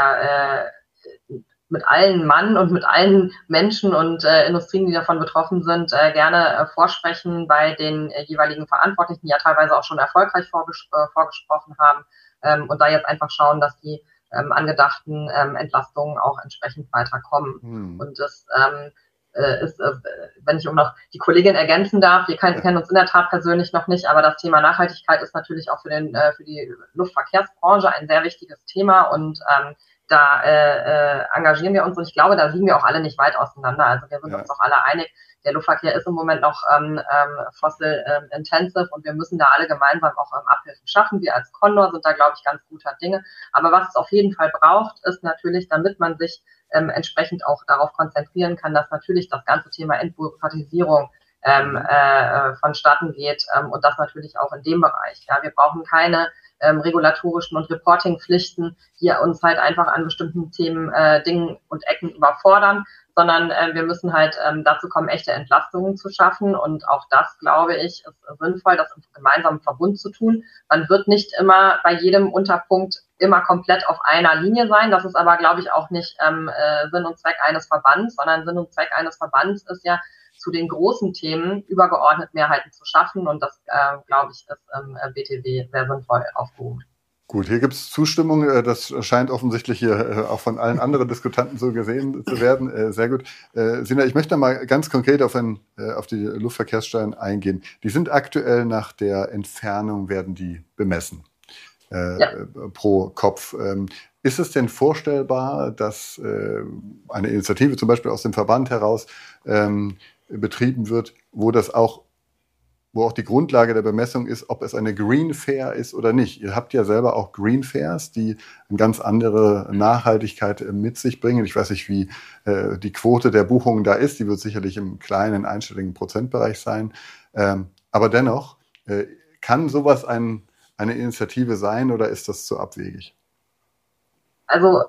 äh, mit allen Mann und mit allen Menschen und äh, Industrien, die davon betroffen sind, äh, gerne äh, vorsprechen bei den äh, jeweiligen Verantwortlichen, die ja teilweise auch schon erfolgreich vorges- äh, vorgesprochen haben, ähm, und da jetzt einfach schauen, dass die ähm, angedachten ähm, Entlastungen auch entsprechend weiterkommen. Hm. Und das ähm, äh, ist, äh, wenn ich um noch die Kollegin ergänzen darf, wir kennen, kennen uns in der Tat persönlich noch nicht, aber das Thema Nachhaltigkeit ist natürlich auch für den äh, für die Luftverkehrsbranche ein sehr wichtiges Thema, und ähm, da äh, äh, engagieren wir uns, und ich glaube, da liegen wir auch alle nicht weit auseinander. Also wir sind ja. uns auch alle einig, der Luftverkehr ist im Moment noch ähm, ähm, fossil ähm, intensive, und wir müssen da alle gemeinsam auch ähm, Abhilfen schaffen. Wir als Condor sind da, glaube ich, ganz guter Dinge. Aber was es auf jeden Fall braucht, ist natürlich, damit man sich ähm, entsprechend auch darauf konzentrieren kann, dass natürlich das ganze Thema Entbürokratisierung ähm, äh, vonstatten geht, ähm, und das natürlich auch in dem Bereich. Ja, wir brauchen keine ähm, regulatorischen und Reporting-Pflichten, die uns halt einfach an bestimmten Themen, äh, Dingen und Ecken überfordern, sondern äh, wir müssen halt ähm, dazu kommen, echte Entlastungen zu schaffen. Und auch das, glaube ich, ist sinnvoll, das im gemeinsamen Verbund zu tun. Man wird nicht immer bei jedem Unterpunkt immer komplett auf einer Linie sein. Das ist aber, glaube ich, auch nicht ähm, äh, Sinn und Zweck eines Verbands, sondern Sinn und Zweck eines Verbands ist ja, zu den großen Themen übergeordnet Mehrheiten zu schaffen. Und das, äh, glaube ich, ist im äh, B T W sehr sinnvoll aufgehoben. Gut, hier gibt es Zustimmung. Das scheint offensichtlich hier auch von allen anderen Diskutanten so gesehen zu werden. Sehr gut. Sina, ich möchte mal ganz konkret auf, ein, auf die Luftverkehrssteuern eingehen. Die sind aktuell nach der Entfernung, werden die bemessen, ja. pro Kopf. Ist es denn vorstellbar, dass eine Initiative zum Beispiel aus dem Verband heraus betrieben wird, wo das auch wo auch die Grundlage der Bemessung ist, ob es eine Green Fare ist oder nicht. Ihr habt ja selber auch Green Fares, die eine ganz andere Nachhaltigkeit mit sich bringen. Ich weiß nicht, wie äh, die Quote der Buchungen da ist. Die wird sicherlich im kleinen, einstelligen Prozentbereich sein. Ähm, aber dennoch, äh, kann sowas ein, eine Initiative sein, oder ist das zu abwegig? Also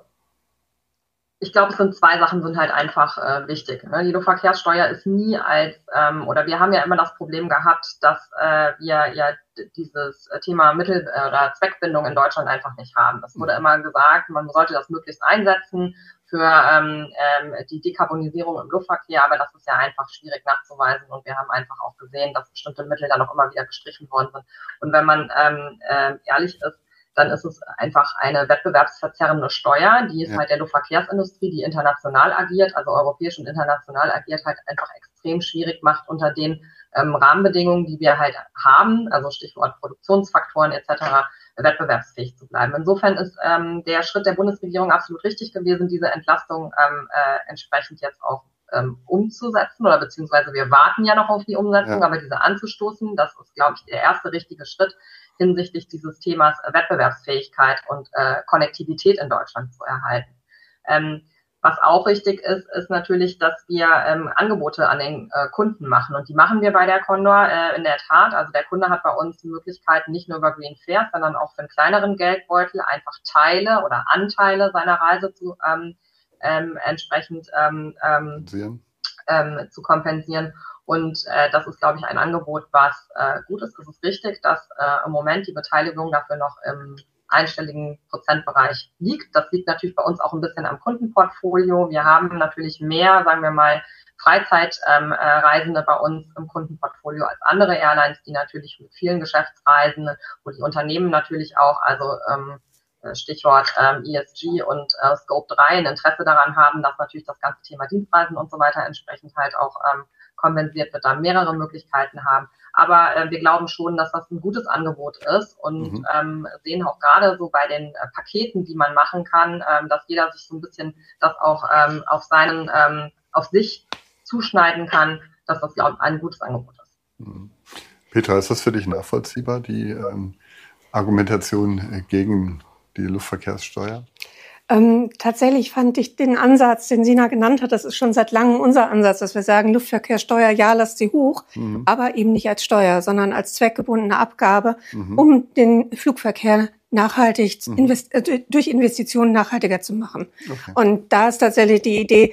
ich glaube, es sind zwei Sachen, sind halt einfach äh, wichtig. Ne? Die Luftverkehrssteuer ist nie als, ähm, oder wir haben ja immer das Problem gehabt, dass äh, wir ja dieses Thema Mittel- äh, oder Zweckbindung in Deutschland einfach nicht haben. Es wurde immer gesagt, man sollte das möglichst einsetzen für ähm, ähm, die Dekarbonisierung im Luftverkehr, aber das ist ja einfach schwierig nachzuweisen, und wir haben einfach auch gesehen, dass bestimmte Mittel dann auch immer wieder gestrichen worden sind. Und wenn man ähm, äh, ehrlich ist, dann ist es einfach eine wettbewerbsverzerrende Steuer, die es ja. halt der Luftverkehrsindustrie, die international agiert, also europäisch und international agiert, halt einfach extrem schwierig macht unter den ähm, Rahmenbedingungen, die wir halt haben, also Stichwort Produktionsfaktoren et cetera, wettbewerbsfähig zu bleiben. Insofern ist ähm, der Schritt der Bundesregierung absolut richtig gewesen, diese Entlastung ähm, äh, entsprechend jetzt auch ähm, umzusetzen, oder beziehungsweise wir warten ja noch auf die Umsetzung, ja. aber diese anzustoßen, das ist, glaube ich, der erste richtige Schritt hinsichtlich dieses Themas Wettbewerbsfähigkeit und äh, Konnektivität in Deutschland zu erhalten. Ähm, was auch wichtig ist, ist natürlich, dass wir ähm, Angebote an den äh, Kunden machen. Und die machen wir bei der Condor äh, in der Tat. Also der Kunde hat bei uns die Möglichkeit, nicht nur über Green Fares, sondern auch für einen kleineren Geldbeutel einfach Teile oder Anteile seiner Reise zu ähm, ähm, entsprechend ähm, ähm, ähm, zu kompensieren. Und äh, das ist, glaube ich, ein Angebot, was äh, gut ist. Es ist richtig, dass äh, im Moment die Beteiligung dafür noch im einstelligen Prozentbereich liegt. Das liegt natürlich bei uns auch ein bisschen am Kundenportfolio. Wir haben natürlich mehr, sagen wir mal, Freizeitreisende ähm, bei uns im Kundenportfolio als andere Airlines, die natürlich mit vielen Geschäftsreisen, wo die Unternehmen natürlich auch, also ähm, Stichwort ähm, E S G und äh, Scope drei, ein Interesse daran haben, dass natürlich das ganze Thema Dienstreisen und so weiter entsprechend halt auch ähm, kompensiert wird, da mehrere Möglichkeiten haben. Aber äh, wir glauben schon, dass das ein gutes Angebot ist, und mhm. ähm, sehen auch gerade so bei den äh, Paketen, die man machen kann, ähm, dass jeder sich so ein bisschen das auch ähm, auf seinen, ähm, auf sich zuschneiden kann, dass das, glaube ich, ein gutes Angebot ist. Mhm. Petra, ist das für dich nachvollziehbar, die ähm, Argumentation gegen die Luftverkehrssteuer? Ähm, tatsächlich fand ich den Ansatz, den Sina genannt hat, das ist schon seit langem unser Ansatz, dass wir sagen, Luftverkehrssteuer, ja, lasst sie hoch, mhm. aber eben nicht als Steuer, sondern als zweckgebundene Abgabe, mhm. um den Flugverkehr nachhaltig, mhm. invest- äh, durch Investitionen nachhaltiger zu machen. Okay. Und da ist tatsächlich die Idee,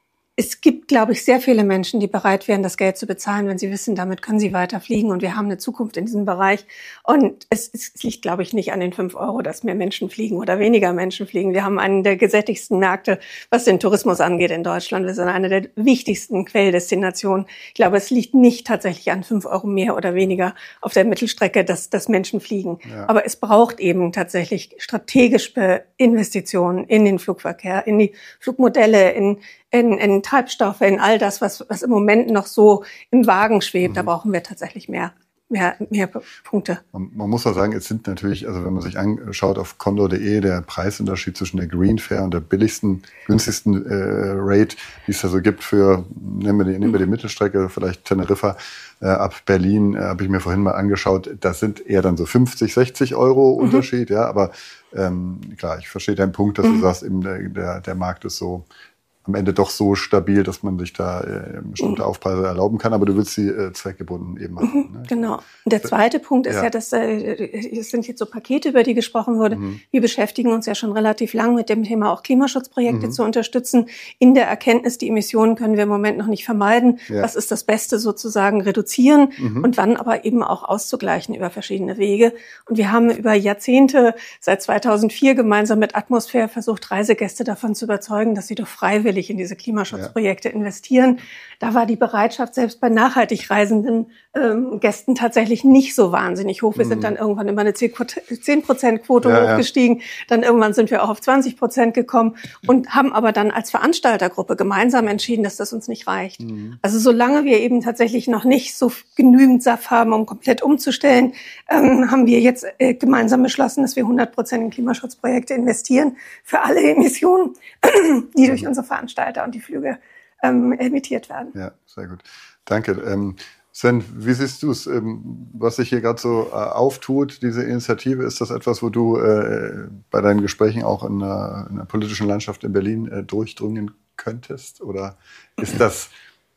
es gibt, glaube ich, sehr viele Menschen, die bereit wären, das Geld zu bezahlen, wenn sie wissen, damit können sie weiter fliegen und wir haben eine Zukunft in diesem Bereich. Und es, es liegt, glaube ich, nicht an den fünf Euro, dass mehr Menschen fliegen oder weniger Menschen fliegen. Wir haben einen der gesättigsten Märkte, was den Tourismus angeht in Deutschland. Wir sind eine der wichtigsten Quelldestinationen. Ich glaube, es liegt nicht tatsächlich an fünf Euro mehr oder weniger auf der Mittelstrecke, dass, dass Menschen fliegen. Ja. Aber es braucht eben tatsächlich strategische Investitionen in den Flugverkehr, in die Flugmodelle, in In, in Treibstoffe, in all das, was, was im Moment noch so im Wagen schwebt. Mhm. Da brauchen wir tatsächlich mehr, mehr, mehr Punkte. Man, man muss auch sagen, es sind natürlich, also wenn man sich anschaut auf condor punkt de, der Preisunterschied zwischen der Green Fare und der billigsten, günstigsten äh, Rate, die es da so gibt für, nehmen wir die, nehmen wir die Mittelstrecke, vielleicht Teneriffa äh, ab Berlin, äh, habe ich mir vorhin mal angeschaut, das sind eher dann so fünfzig, sechzig Euro Unterschied, mhm. ja, aber ähm, klar, ich verstehe deinen Punkt, dass mhm. du sagst, eben der, der, der Markt ist so am Ende doch so stabil, dass man sich da äh, bestimmte mhm. Aufpreise erlauben kann, aber du willst sie äh, zweckgebunden eben machen. Ne? Genau. Und der zweite Punkt ist ja, ja dass äh, es sind jetzt so Pakete, über die gesprochen wurde. Mhm. Wir beschäftigen uns ja schon relativ lang mit dem Thema, auch Klimaschutzprojekte mhm. zu unterstützen. In der Erkenntnis, die Emissionen können wir im Moment noch nicht vermeiden. Ja. Was ist das Beste sozusagen reduzieren mhm. und wann aber eben auch auszugleichen über verschiedene Wege. Und wir haben über Jahrzehnte, seit zweitausendvier gemeinsam mit Atmosphäre versucht, Reisegäste davon zu überzeugen, dass sie doch freiwillig in diese Klimaschutzprojekte ja. investieren. Da war die Bereitschaft selbst bei nachhaltig reisenden ähm, Gästen tatsächlich nicht so wahnsinnig hoch. Wir mhm. sind dann irgendwann immer eine zehn Prozent Quote ja, hochgestiegen. Ja. Dann irgendwann sind wir auch auf zwanzig Prozent gekommen und haben aber dann als Veranstaltergruppe gemeinsam entschieden, dass das uns nicht reicht. Mhm. Also solange wir eben tatsächlich noch nicht so genügend S A F haben, um komplett umzustellen, ähm, haben wir jetzt äh, gemeinsam beschlossen, dass wir hundert Prozent in Klimaschutzprojekte investieren für alle Emissionen, die durch unsere Veranstalter Veranstalter und die Flüge ähm, emittiert werden. Ja, sehr gut. Danke. Ähm, Sven, wie siehst du es, ähm, was sich hier gerade so äh, auftut, diese Initiative? Ist das etwas, wo du äh, bei deinen Gesprächen auch in der, in der politischen Landschaft in Berlin äh, durchdringen könntest? Oder ist das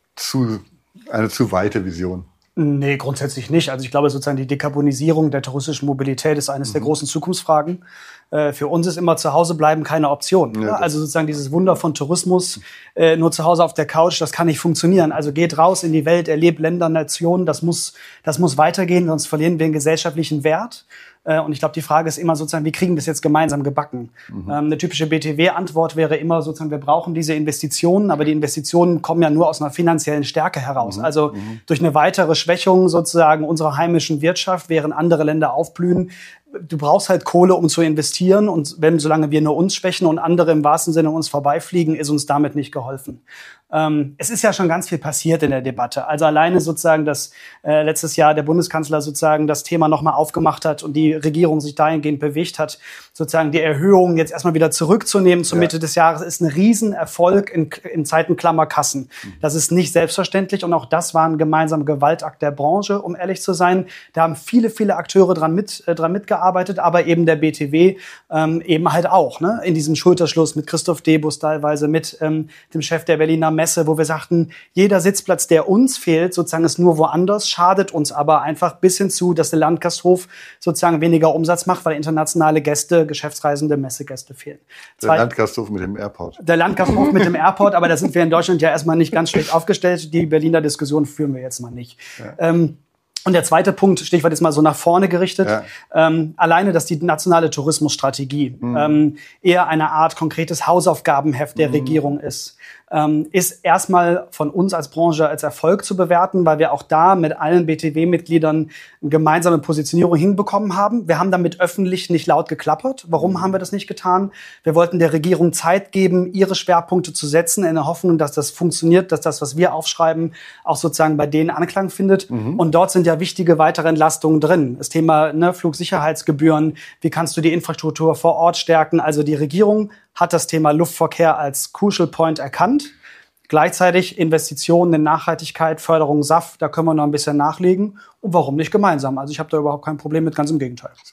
zu, eine zu weite Vision? Nee, grundsätzlich nicht. Also ich glaube sozusagen, die Dekarbonisierung der touristischen Mobilität ist eines mhm. der großen Zukunftsfragen. Äh, für uns ist immer zu Hause bleiben keine Option. Ja, also sozusagen dieses Wunder von Tourismus, äh, nur zu Hause auf der Couch, das kann nicht funktionieren. Also geht raus in die Welt, erlebt Länder, Nationen, das muss, das muss weitergehen, sonst verlieren wir den gesellschaftlichen Wert. Und ich glaube, die Frage ist immer sozusagen, wie kriegen wir das jetzt gemeinsam gebacken? Mhm. Ähm, eine typische B T W-Antwort wäre immer sozusagen, wir brauchen diese Investitionen, aber die Investitionen kommen ja nur aus einer finanziellen Stärke heraus. Mhm. Also mhm. durch eine weitere Schwächung sozusagen unserer heimischen Wirtschaft, während andere Länder aufblühen. Du brauchst halt Kohle, um zu investieren. Und wenn, solange wir nur uns schwächen und andere im wahrsten Sinne uns vorbeifliegen, ist uns damit nicht geholfen. Ähm, es ist ja schon ganz viel passiert in der Debatte. Also alleine sozusagen, dass äh, letztes Jahr der Bundeskanzler sozusagen das Thema nochmal aufgemacht hat und die Regierung sich dahingehend bewegt hat, sozusagen die Erhöhung jetzt erstmal wieder zurückzunehmen zur ja. Mitte des Jahres, ist ein Riesenerfolg in, in Zeiten Klammerkassen. Mhm. Das ist nicht selbstverständlich und auch das war ein gemeinsamer Gewaltakt der Branche, um ehrlich zu sein. Da haben viele, viele Akteure dran, mit, äh, dran mitgearbeitet, aber eben der B T W ähm, eben halt auch, ne? In diesem Schulterschluss mit Christoph Debus teilweise, mit ähm, dem Chef der Berliner Messe, wo wir sagten, jeder Sitzplatz, der uns fehlt, sozusagen ist nur woanders, schadet uns aber einfach bis hin zu, dass der Landgasthof sozusagen weniger Umsatz macht, weil internationale Gäste, Geschäftsreisende, Messegäste fehlen. Der Zwei, Landgasthof mit dem Airport. Der Landgasthof mit dem Airport, aber da sind wir in Deutschland ja erstmal nicht ganz schlecht aufgestellt. Die Berliner Diskussion führen wir jetzt mal nicht. Ja. Ähm, Und der zweite Punkt, Stichwort jetzt mal so nach vorne gerichtet, ja. ähm, alleine, dass die nationale Tourismusstrategie mhm. ähm, eher eine Art konkretes Hausaufgabenheft der mhm. Regierung ist, ähm, ist erstmal von uns als Branche als Erfolg zu bewerten, weil wir auch da mit allen B T W-Mitgliedern eine gemeinsame Positionierung hinbekommen haben. Wir haben damit öffentlich nicht laut geklappert. Warum mhm. haben wir das nicht getan? Wir wollten der Regierung Zeit geben, ihre Schwerpunkte zu setzen, in der Hoffnung, dass das funktioniert, dass das, was wir aufschreiben, auch sozusagen bei denen Anklang findet. Mhm. Und dort sind ja wichtige weitere Entlastungen drin. Das Thema ne, Flugsicherheitsgebühren, wie kannst du die Infrastruktur vor Ort stärken? Also die Regierung hat das Thema Luftverkehr als Crucial Point erkannt. Gleichzeitig Investitionen in Nachhaltigkeit, Förderung S A F, da können wir noch ein bisschen nachlegen. Und warum nicht gemeinsam? Also ich habe da überhaupt kein Problem mit, ganz im Gegenteil. Sehr gut.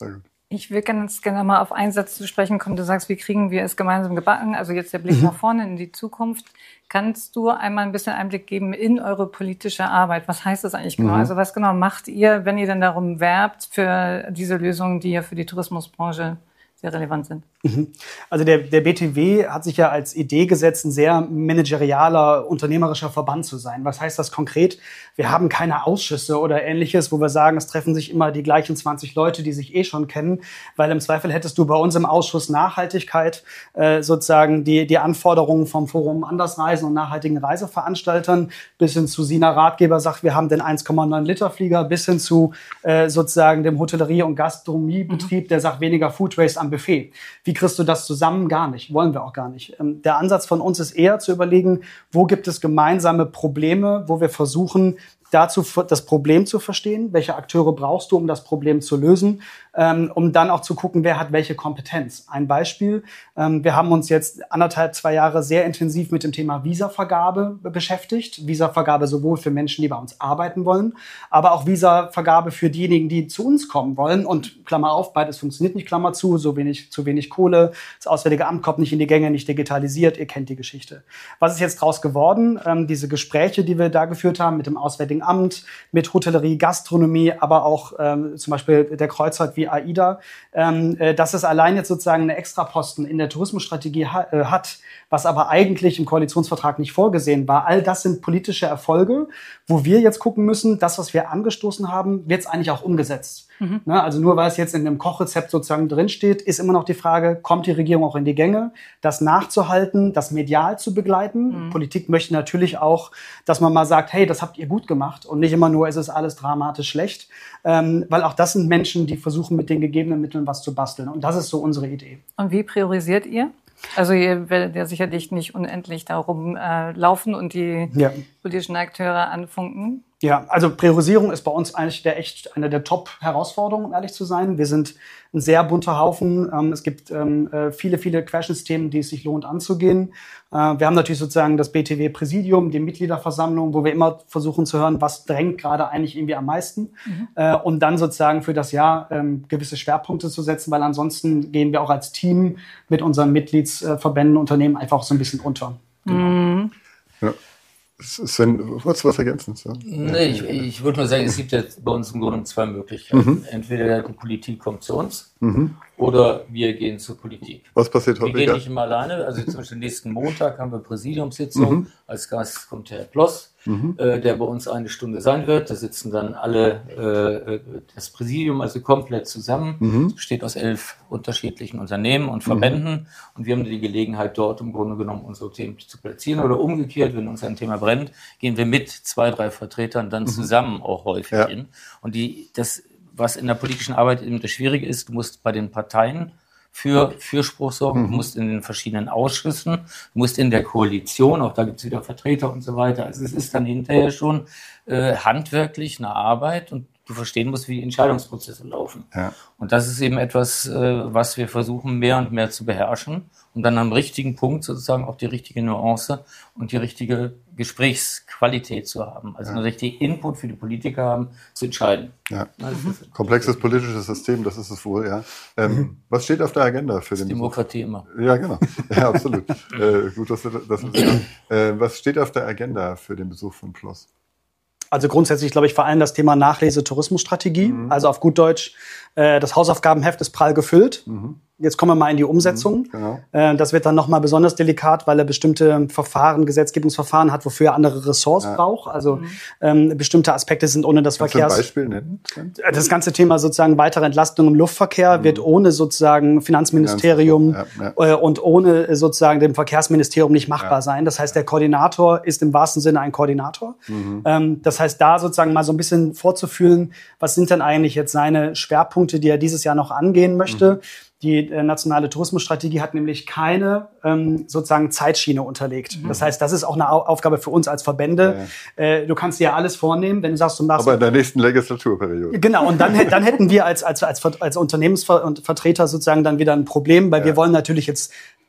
Ich will ganz gerne mal auf einen Satz zu sprechen kommen. Du sagst, wie kriegen wir es gemeinsam gebacken? Also jetzt der Blick mhm. nach vorne in die Zukunft. Kannst du einmal ein bisschen Einblick geben in eure politische Arbeit? Was heißt das eigentlich genau? Mhm. Also was genau macht ihr, wenn ihr denn darum werbt für diese Lösungen, die ja für die Tourismusbranche sehr relevant sind? Also der, der B T W hat sich ja als Idee gesetzt, ein sehr managerialer, unternehmerischer Verband zu sein. Was heißt das konkret? Wir haben keine Ausschüsse oder Ähnliches, wo wir sagen, es treffen sich immer die gleichen zwanzig Leute, die sich eh schon kennen, weil im Zweifel hättest du bei uns im Ausschuss Nachhaltigkeit äh, sozusagen die, die Anforderungen vom Forum Andersreisen und nachhaltigen Reiseveranstaltern bis hin zu Sina Ratgeber sagt, wir haben den eins Komma neun Liter Flieger, bis hin zu äh, sozusagen dem Hotellerie- und Gastronomiebetrieb, mhm. der sagt, weniger Food Waste am Buffet. Wie kriegst du das zusammen? Gar nicht. Wollen wir auch gar nicht. Der Ansatz von uns ist eher zu überlegen, wo gibt es gemeinsame Probleme, wo wir versuchen, dazu das Problem zu verstehen. Welche Akteure brauchst du, um das Problem zu lösen? Ähm, um dann auch zu gucken, wer hat welche Kompetenz. Ein Beispiel. Ähm, wir haben uns jetzt anderthalb, zwei Jahre sehr intensiv mit dem Thema Visavergabe beschäftigt. Visavergabe sowohl für Menschen, die bei uns arbeiten wollen, aber auch Visavergabe für diejenigen, die zu uns kommen wollen. Und Klammer auf, beides funktioniert nicht, Klammer zu, so wenig, zu wenig Kohle. Das Auswärtige Amt kommt nicht in die Gänge, nicht digitalisiert. Ihr kennt die Geschichte. Was ist jetzt draus geworden? Ähm, diese Gespräche, die wir da geführt haben mit dem Auswärtigen Amt, mit Hotellerie, Gastronomie, aber auch ähm, zum Beispiel der Kreuzfahrt wie AIDA, ähm, äh, dass es allein jetzt sozusagen eine Extraposten in der Tourismusstrategie ha- äh, hat, was aber eigentlich im Koalitionsvertrag nicht vorgesehen war. All das sind politische Erfolge, wo wir jetzt gucken müssen, das, was wir angestoßen haben, wird es eigentlich auch umgesetzt. Mhm. Ne, also nur weil es jetzt in dem Kochrezept sozusagen drinsteht, ist immer noch die Frage, kommt die Regierung auch in die Gänge, das nachzuhalten, das medial zu begleiten. Mhm. Politik möchte natürlich auch, dass man mal sagt, hey, das habt ihr gut gemacht und nicht immer nur, es ist alles dramatisch schlecht, ähm, weil auch das sind Menschen, die versuchen, mit den gegebenen Mitteln was zu basteln. Und das ist so unsere Idee. Und wie priorisiert ihr? Also ihr werdet ja sicherlich nicht unendlich darum äh, laufen und die ja. politischen Akteure anfunken. Ja, also Priorisierung ist bei uns eigentlich der echt eine der Top-Herausforderungen, um ehrlich zu sein. Wir sind ein sehr bunter Haufen. Ähm, es gibt ähm, viele, viele Querschnittsthemen, die es sich lohnt anzugehen. Äh, wir haben natürlich sozusagen das B T W-Präsidium, die Mitgliederversammlung, wo wir immer versuchen zu hören, was drängt gerade eigentlich irgendwie am meisten. Mhm. Äh, und dann sozusagen für das Jahr ähm, gewisse Schwerpunkte zu setzen, weil ansonsten gehen wir auch als Team mit unseren Mitgliedsverbänden, Unternehmen einfach so ein bisschen unter. Genau. Mhm. Ja. Sven, wolltest du was ergänzen? Ja? Nee, ich, ich würde nur sagen, es gibt jetzt bei uns im Grunde zwei Möglichkeiten. Mhm. Entweder die Politik kommt zu uns mhm. oder wir gehen zur Politik. Was passiert heute? Wir gehen nicht immer alleine. Also zum Beispiel nächsten Montag haben wir Präsidiumssitzung. Mhm. Als Gast kommt Herr Ploss, mhm. äh, der bei uns eine Stunde sein wird. Da sitzen dann alle, äh, das Präsidium also komplett zusammen. Mhm. Es besteht aus elf unterschiedlichen Unternehmen und Verbänden. Mhm. Und wir haben die Gelegenheit, dort im Grunde genommen unsere Themen zu platzieren. Oder umgekehrt, wenn uns ein Thema brennt, gehen wir mit zwei, drei Vertretern dann mhm. zusammen auch häufig ja. hin. Und die, das, was in der politischen Arbeit eben das Schwierige ist, du musst bei den Parteien für Fürspruch sorgen, mhm. du musst in den verschiedenen Ausschüssen, du musst in der Koalition, auch da gibt es wieder Vertreter und so weiter. Also es ist dann hinterher schon äh, handwerklich eine Arbeit und du verstehen musst, wie die Entscheidungsprozesse laufen. Ja. Und das ist eben etwas, äh, was wir versuchen mehr und mehr zu beherrschen, um dann am richtigen Punkt sozusagen auch die richtige Nuance und die richtige Gesprächsqualität zu haben. Also ja. einen richtigen Input für die Politiker haben, zu entscheiden. Ja. Mhm. Komplexes politisches System, das ist es wohl, ja. Ähm, mhm. Was steht auf der Agenda für den Demokratie Besuch? Immer. Ja, genau. Ja, absolut. äh, gut, dass du das sagen. Äh, was steht auf der Agenda für den Besuch von Ploss? Also grundsätzlich, glaube ich, vor allem das Thema Nachlese-Tourismusstrategie. Mhm. Also auf gut Deutsch, äh, das Hausaufgabenheft ist prall gefüllt. Mhm. Jetzt kommen wir mal in die Umsetzung. Mhm, genau. äh, das wird dann nochmal besonders delikat, weil er bestimmte Verfahren, Gesetzgebungsverfahren hat, wofür er andere Ressorts ja. braucht. Also mhm. ähm, bestimmte Aspekte sind ohne das Kannst Verkehrs... du ein Beispiel nennen? Das ganze Thema sozusagen weitere Entlastung im Luftverkehr mhm. wird ohne sozusagen Finanzministerium ja, ja. Äh, und ohne sozusagen dem Verkehrsministerium nicht machbar ja. sein. Das heißt, der Koordinator ist im wahrsten Sinne ein Koordinator. Mhm. Ähm, das heißt, da sozusagen mal so ein bisschen vorzufühlen, was sind denn eigentlich jetzt seine Schwerpunkte, die er dieses Jahr noch angehen möchte. Mhm. Die äh, nationale Tourismusstrategie hat nämlich keine ähm, sozusagen Zeitschiene unterlegt. Mhm. Das heißt, das ist auch eine Au- Aufgabe für uns als Verbände. Ja. Äh, du kannst dir ja alles vornehmen, wenn du sagst, du machst... Aber in der nächsten Legislaturperiode. Genau, und dann, dann hätten wir als, als, als, als Unternehmensvertreter sozusagen dann wieder ein Problem, weil ja. wir wollen natürlich jetzt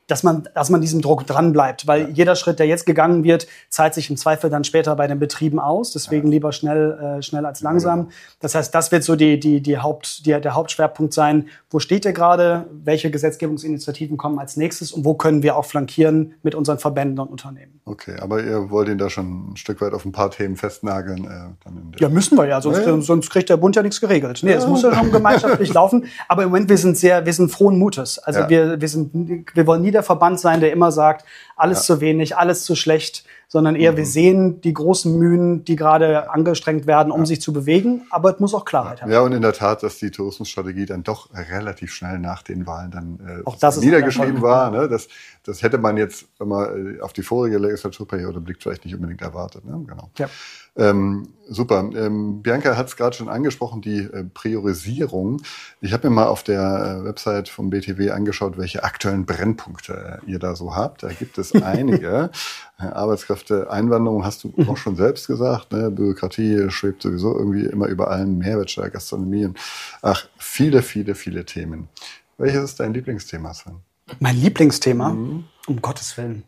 dass man, dass man diesem Druck dran bleibt, weil ja. jeder Schritt, der jetzt gegangen wird, zahlt sich im Zweifel dann später bei den Betrieben aus. Deswegen ja. lieber schnell, äh, schnell als langsam. Das heißt, das wird so die, die, die Haupt, die, der Hauptschwerpunkt sein. Wo steht ihr gerade? Welche Gesetzgebungsinitiativen kommen als nächstes? Und wo können wir auch flankieren mit unseren Verbänden und Unternehmen? Okay, aber ihr wollt ihn da schon ein Stück weit auf ein paar Themen festnageln? Äh, dann in ja, müssen wir ja. Sonst, ja. sonst kriegt der Bund ja nichts geregelt. Nee, es ja. muss ja schon gemeinschaftlich laufen. Aber im Moment, wir sind sehr, wir sind frohen Mutes. Also ja. wir, wir sind, wir wollen nie der Verband sein, der immer sagt, alles ja. zu wenig, alles zu schlecht, sondern eher, mhm. wir sehen die großen Mühen, die gerade angestrengt werden, um ja. sich zu bewegen, aber es muss auch Klarheit haben. Ja, und in der Tat, dass die Tourismusstrategie dann doch relativ schnell nach den Wahlen dann äh, auch das niedergeschrieben war. Ne? Das, das hätte man jetzt, wenn man auf die vorige Legislaturperiode blickt, vielleicht nicht unbedingt erwartet. Ne? Genau. Ja. Ähm, super. Ähm, Bianca hat es gerade schon angesprochen, die äh, Priorisierung. Ich habe mir mal auf der äh, Website vom B T W angeschaut, welche aktuellen Brennpunkte äh, ihr da so habt. Da gibt es einige. äh, Arbeitskräfte-Einwanderung hast du auch schon selbst gesagt. Ne? Bürokratie schwebt sowieso irgendwie immer über allem. Mehrwertsteuer, Gastronomie und ach, viele, viele, viele Themen. Welches ist dein Lieblingsthema, Sven? Mein Lieblingsthema? Mhm. Um Gottes Willen.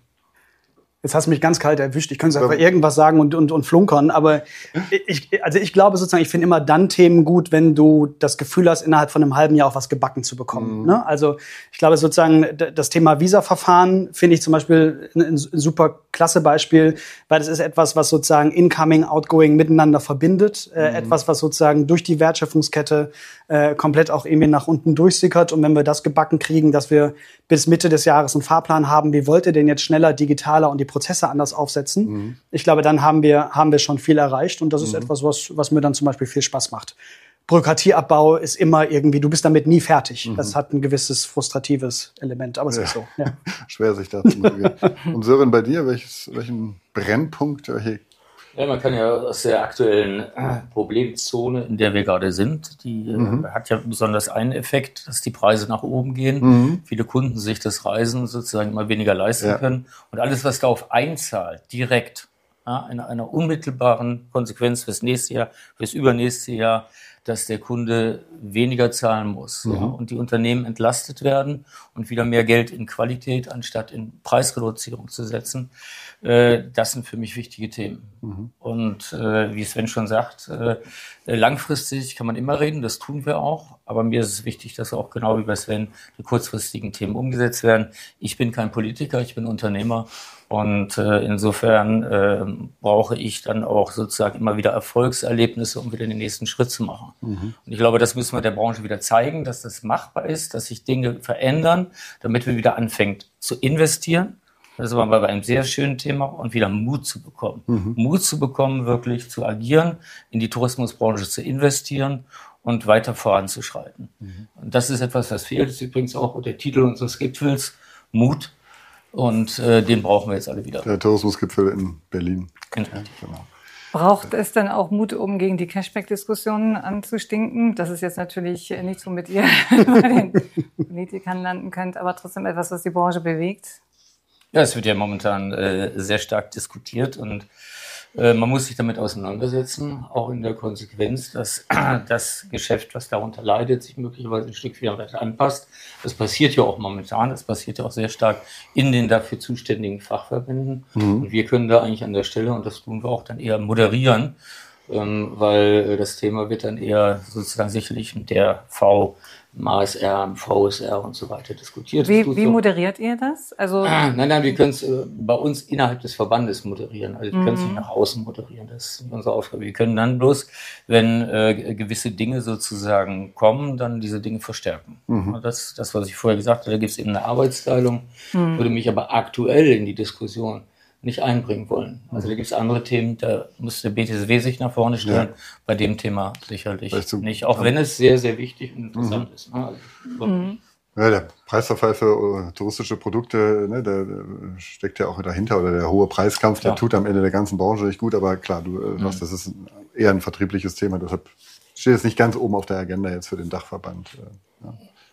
Jetzt hast du mich ganz kalt erwischt. Ich könnte einfach irgendwas sagen und, und, und flunkern. Aber ich, also ich glaube sozusagen, ich finde immer dann Themen gut, wenn du das Gefühl hast, innerhalb von einem halben Jahr auch was gebacken zu bekommen. Mhm. Ne? Also ich glaube sozusagen, das Thema Visa-Verfahren finde ich zum Beispiel ein, ein super klasse Beispiel, weil das ist etwas, was sozusagen Incoming, Outgoing miteinander verbindet. Mhm. Äh, etwas, was sozusagen durch die Wertschöpfungskette äh, komplett auch irgendwie nach unten durchsickert. Und wenn wir das gebacken kriegen, dass wir bis Mitte des Jahres einen Fahrplan haben, wie wollt ihr denn jetzt schneller, digitaler und die Prozesse anders aufsetzen? Mhm. Ich glaube, dann haben wir, haben wir schon viel erreicht. Und das ist mhm. etwas, was, was mir dann zum Beispiel viel Spaß macht. Bürokratieabbau ist immer irgendwie, du bist damit nie fertig. Mhm. Das hat ein gewisses frustratives Element, aber es ja. ist so. Ja. Schwer sich da zu motivieren. Und Sören, bei dir, welches, welchen Brennpunkt, welche Ja, man kann ja aus der aktuellen äh, Problemzone, in der wir gerade sind, die mhm. äh, hat ja besonders einen Effekt, dass die Preise nach oben gehen. Mhm. Viele Kunden sich das Reisen sozusagen immer weniger leisten ja. können. Und alles, was darauf einzahlt, direkt, ja, in einer unmittelbaren Konsequenz fürs nächste Jahr, fürs übernächste Jahr, dass der Kunde weniger zahlen muss mhm. ja, und die Unternehmen entlastet werden und wieder mehr Geld in Qualität anstatt in Preisreduzierung zu setzen. Äh, das sind für mich wichtige Themen. Mhm. Und äh, wie Sven schon sagt, äh, langfristig kann man immer reden, das tun wir auch. Aber mir ist es wichtig, dass auch genau wie bei Sven die kurzfristigen Themen umgesetzt werden. Ich bin kein Politiker, ich bin Unternehmer. Und äh, insofern äh, brauche ich dann auch sozusagen immer wieder Erfolgserlebnisse, um wieder den nächsten Schritt zu machen. Mhm. Und ich glaube, das müssen wir der Branche wieder zeigen, dass das machbar ist, dass sich Dinge verändern, damit wir wieder anfangen zu investieren. Das war bei einem sehr schönen Thema und wieder Mut zu bekommen. Mhm. Mut zu bekommen, wirklich zu agieren, in die Tourismusbranche zu investieren und weiter voranzuschreiten. Mhm. Und das ist etwas, was fehlt. Das ist übrigens auch der Titel unseres Gipfels, Mut. Und äh, den brauchen wir jetzt alle wieder. Der Tourismusgipfel in Berlin. Genau. genau. Braucht es dann auch Mut, um gegen die Cashback-Diskussionen anzustinken? Das ist jetzt natürlich nicht so mit ihr bei den Politikern landen könnt, aber trotzdem etwas, was die Branche bewegt. Ja, es wird ja momentan äh, sehr stark diskutiert und äh, man muss sich damit auseinandersetzen, auch in der Konsequenz, dass das Geschäft, was darunter leidet, sich möglicherweise ein Stück wieder weiter anpasst. Das passiert ja auch momentan, das passiert ja auch sehr stark in den dafür zuständigen Fachverbänden. Mhm. Und wir können da eigentlich an der Stelle, und das tun wir auch, dann eher moderieren, ähm, weil äh, das Thema wird dann eher sozusagen sicherlich mit der V M A S R, V S R und so weiter diskutiert. Wie, wie so. moderiert ihr das? Also ah, nein, nein, wir können es äh, bei uns innerhalb des Verbandes moderieren. Also wir mhm. können es nicht nach außen moderieren. Das ist nicht unsere Aufgabe. Wir können dann bloß, wenn äh, gewisse Dinge sozusagen kommen, dann diese Dinge verstärken. Mhm. Das, das, was ich vorher gesagt habe, da gibt es eben eine Arbeitsteilung. Mhm. Würde mich aber aktuell in die Diskussion nicht einbringen wollen. Also da gibt es andere Themen, da muss der B T W sich nach vorne stellen. Ja. Bei dem Thema sicherlich nicht, auch wenn es sehr, sehr wichtig und interessant mhm. ist. Also, so. mhm. Ja, der Preisverfall für touristische Produkte, ne, der, der steckt ja auch dahinter, oder der hohe Preiskampf, der ja. tut am Ende der ganzen Branche nicht gut, aber klar, du äh, mhm. das ist eher ein vertriebliches Thema, deshalb steht es nicht ganz oben auf der Agenda jetzt für den Dachverband. Ja.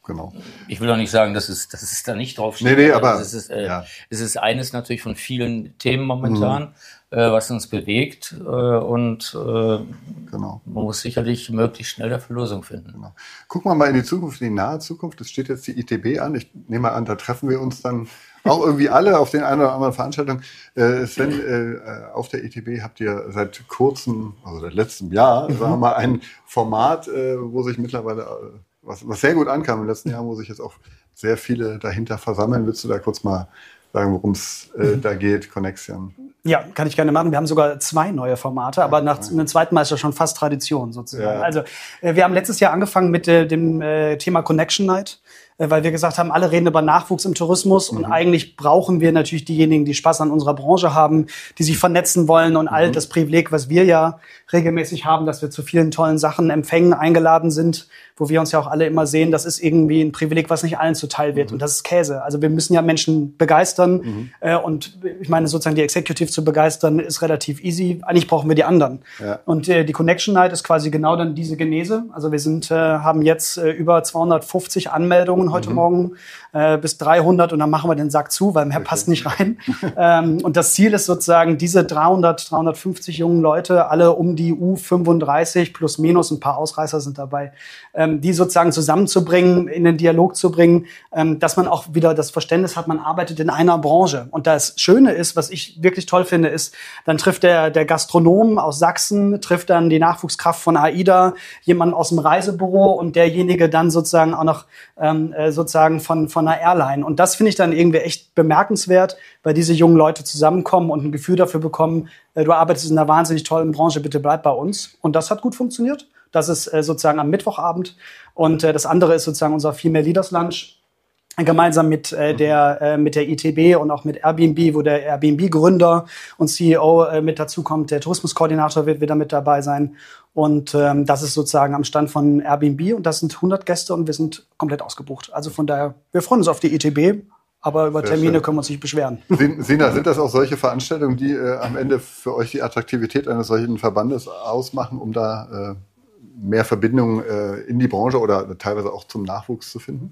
genau. Ich will auch nicht sagen, dass es, dass es da nicht draufsteht. Nee, nee, aber es ist, äh, ja. es ist eines natürlich von vielen Themen momentan, mhm. äh, was uns bewegt äh, und äh, genau. man muss sicherlich möglichst schnell dafür Lösung finden. Genau. Gucken wir mal in die Zukunft, in die nahe Zukunft. Es steht jetzt die I T B an. Ich nehme mal an, da treffen wir uns dann auch irgendwie alle auf den einen oder anderen Veranstaltungen. Äh, Sven, äh, auf der I T B habt ihr seit kurzem, also seit letztem Jahr, mhm. sagen wir mal, ein Format, äh, wo sich mittlerweile, äh, was, was sehr gut ankam im letzten Jahr, wo sich jetzt auch sehr viele dahinter versammeln. Willst du da kurz mal sagen, worum es äh, mhm. da geht, Connexion? Ja, kann ich gerne machen. Wir haben sogar zwei neue Formate, aber nach dem zweiten Mal ist das schon fast Tradition sozusagen. Ja. Also äh, wir haben letztes Jahr angefangen mit äh, dem äh, Thema Connection Night, äh, weil wir gesagt haben, alle reden über Nachwuchs im Tourismus mhm. und eigentlich brauchen wir natürlich diejenigen, die Spaß an unserer Branche haben, die sich vernetzen wollen und mhm. all das Privileg, was wir ja regelmäßig haben, dass wir zu vielen tollen Sachen, Empfängen eingeladen sind, wo wir uns ja auch alle immer sehen, das ist irgendwie ein Privileg, was nicht allen zuteil wird. Mhm. Und das ist Käse. Also wir müssen ja Menschen begeistern. Mhm. Äh, und ich meine, sozusagen die Executive zu begeistern, ist relativ easy. Eigentlich brauchen wir die anderen. Ja. Und äh, die Connection Night ist quasi genau dann diese Genese. Also wir sind, äh, haben jetzt äh, über zweihundertfünfzig Anmeldungen heute mhm. Morgen äh, bis dreihundert und dann machen wir den Sack zu, weil mehr okay. passt nicht rein. ähm, und das Ziel ist sozusagen, diese dreihundert, dreihundertfünfzig jungen Leute, alle um die U fünfunddreißig plus minus, ein paar Ausreißer sind dabei, ähm, die sozusagen zusammenzubringen, in den Dialog zu bringen, ähm, dass man auch wieder das Verständnis hat, man arbeitet in einer Branche. Und das Schöne ist, was ich wirklich toll finde, ist, dann trifft der, der Gastronom aus Sachsen, trifft dann die Nachwuchskraft von AIDA, jemand aus dem Reisebüro und derjenige dann sozusagen auch noch ähm, sozusagen von, von einer Airline. Und das finde ich dann irgendwie echt bemerkenswert, weil diese jungen Leute zusammenkommen und ein Gefühl dafür bekommen, äh, du arbeitest in einer wahnsinnig tollen Branche, bitte bleib bei uns. Und das hat gut funktioniert. Das ist äh, sozusagen am Mittwochabend. Und äh, das andere ist sozusagen unser Female Leaders Lunch. Gemeinsam mit äh, der äh, mit der I T B und auch mit Airbnb, wo der Airbnb-Gründer und C E O äh, mit dazukommt. Der Tourismuskoordinator wird wieder mit dabei sein. Und ähm, das ist sozusagen am Stand von Airbnb. Und das sind hundert Gäste und wir sind komplett ausgebucht. Also von daher, wir freuen uns auf die I T B. Aber über Sehr Termine schön. Können wir uns nicht beschweren. Sina, sind das auch solche Veranstaltungen, die äh, am Ende für euch die Attraktivität eines solchen Verbandes ausmachen, um da äh, mehr Verbindungen äh, in die Branche oder teilweise auch zum Nachwuchs zu finden?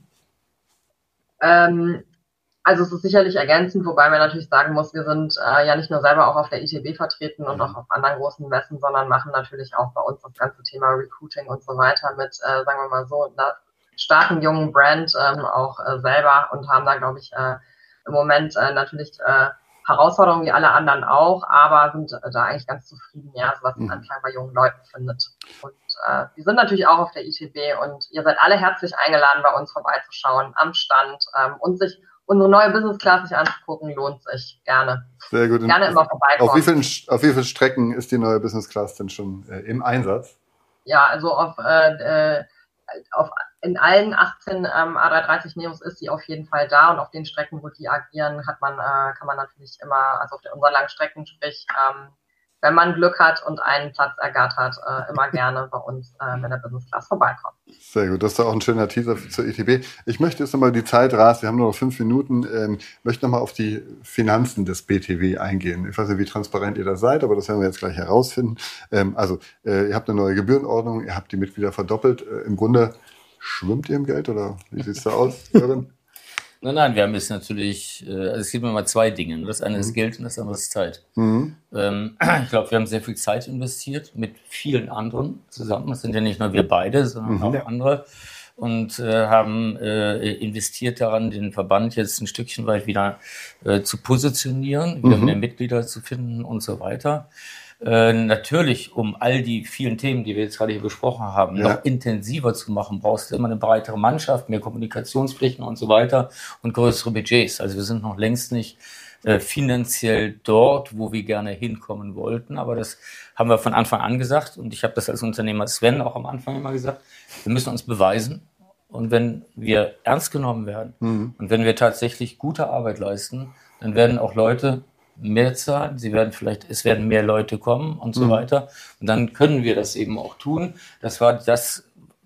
Ähm, also es ist sicherlich ergänzend, wobei man natürlich sagen muss, wir sind äh, ja nicht nur selber auch auf der I T B vertreten und auch auf anderen großen Messen, sondern machen natürlich auch bei uns das ganze Thema Recruiting und so weiter mit, äh, sagen wir mal so, einer starken jungen Brand ähm, auch äh, selber und haben da, glaube ich, äh, im Moment äh, natürlich äh, Herausforderungen wie alle anderen auch, aber sind äh, da eigentlich ganz zufrieden, ja, also was den Anklang bei jungen Leuten findet. Und äh, wir sind natürlich auch auf der I T B und ihr seid alle herzlich eingeladen, bei uns vorbeizuschauen am Stand ähm, und sich unsere neue Business Class sich anzugucken, lohnt sich gerne. Sehr gut. Gerne immer vorbeikommen. Auf wie vielen, auf wie vielen Strecken ist die neue Business Class denn schon äh, im Einsatz? Ja, also auf, äh, äh, auf in allen achtzehn ähm, A drei dreißig Neos ist sie auf jeden Fall da und auf den Strecken, wo die agieren, hat man, äh, kann man natürlich immer, also auf der, unseren Langstrecken, sprich, ähm, wenn man Glück hat und einen Platz ergattert, äh, immer gerne bei uns äh, mit der Business Class vorbeikommen. Sehr gut, das ist doch auch ein schöner Teaser zur I T B. Ich möchte jetzt nochmal die Zeit rast, wir haben nur noch fünf Minuten, ähm, möchte nochmal auf die Finanzen des B T W eingehen. Ich weiß nicht, wie transparent ihr da seid, aber das werden wir jetzt gleich herausfinden. Ähm, also, äh, ihr habt eine neue Gebührenordnung, ihr habt die Mitglieder verdoppelt. Äh, Im Grunde schwimmt ihr im Geld oder wie sieht es da aus, Sören? Nein, nein, wir haben jetzt natürlich, also es gibt immer zwei Dinge. Das eine ist Geld und das andere ist Zeit. Mhm. Ähm, ich glaube, wir haben sehr viel Zeit investiert mit vielen anderen zusammen. Das sind ja nicht nur wir beide, sondern mhm. auch andere. Und äh, haben äh, investiert daran, den Verband jetzt ein Stückchen weit wieder äh, zu positionieren, wieder mhm. mehr Mitglieder zu finden und so weiter. Äh, natürlich, um all die vielen Themen, die wir jetzt gerade hier besprochen haben, ja. noch intensiver zu machen, brauchst du immer eine breitere Mannschaft, mehr Kommunikationspflichten und so weiter und größere Budgets. Also wir sind noch längst nicht äh, finanziell dort, wo wir gerne hinkommen wollten, aber das haben wir von Anfang an gesagt und ich habe das als Unternehmer Sven auch am Anfang immer gesagt, wir müssen uns beweisen und wenn wir ernst genommen werden mhm. und wenn wir tatsächlich gute Arbeit leisten, dann werden auch Leute mehr zahlen, sie werden vielleicht, es werden mehr Leute kommen und so mhm. weiter. Und dann können wir das eben auch tun. Das war das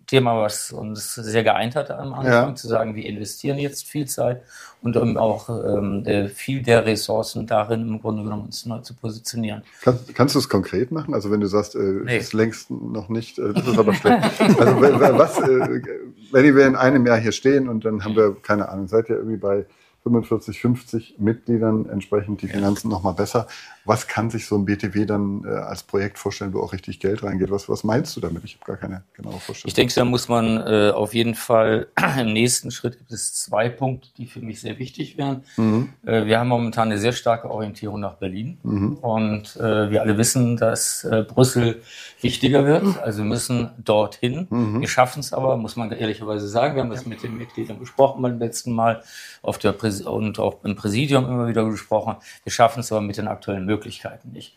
Thema, was uns sehr geeint hat am Anfang, ja. zu sagen, wir investieren jetzt viel Zeit und um auch ähm, viel der Ressourcen darin im Grunde genommen uns neu zu positionieren. Kann, kannst du es konkret machen? Also wenn du sagst, äh, nee. ist längst noch nicht, äh, das ist aber schlecht. Also was, äh, wenn wir in einem Jahr hier stehen und dann haben wir, keine Ahnung, seid ihr irgendwie bei fünfundvierzig, fünfzig Mitgliedern, entsprechend die Finanzen ja. noch mal besser. Was kann sich so ein B T W dann äh, als Projekt vorstellen, wo auch richtig Geld reingeht? Was, was meinst du damit? Ich habe gar keine genaue Vorstellung. Ich denke, da muss man äh, auf jeden Fall, im nächsten Schritt gibt es zwei Punkte, die für mich sehr wichtig wären. Mhm. Äh, wir haben momentan eine sehr starke Orientierung nach Berlin. Mhm. Und äh, wir alle wissen, dass äh, Brüssel wichtiger wird. Also wir müssen dorthin. Mhm. Wir schaffen es aber, muss man ehrlicherweise sagen. Wir haben das mit den Mitgliedern besprochen beim letzten Mal auf der Präs- und auch im Präsidium immer wieder gesprochen. Wir schaffen es aber mit den aktuellen Möglichkeiten nicht.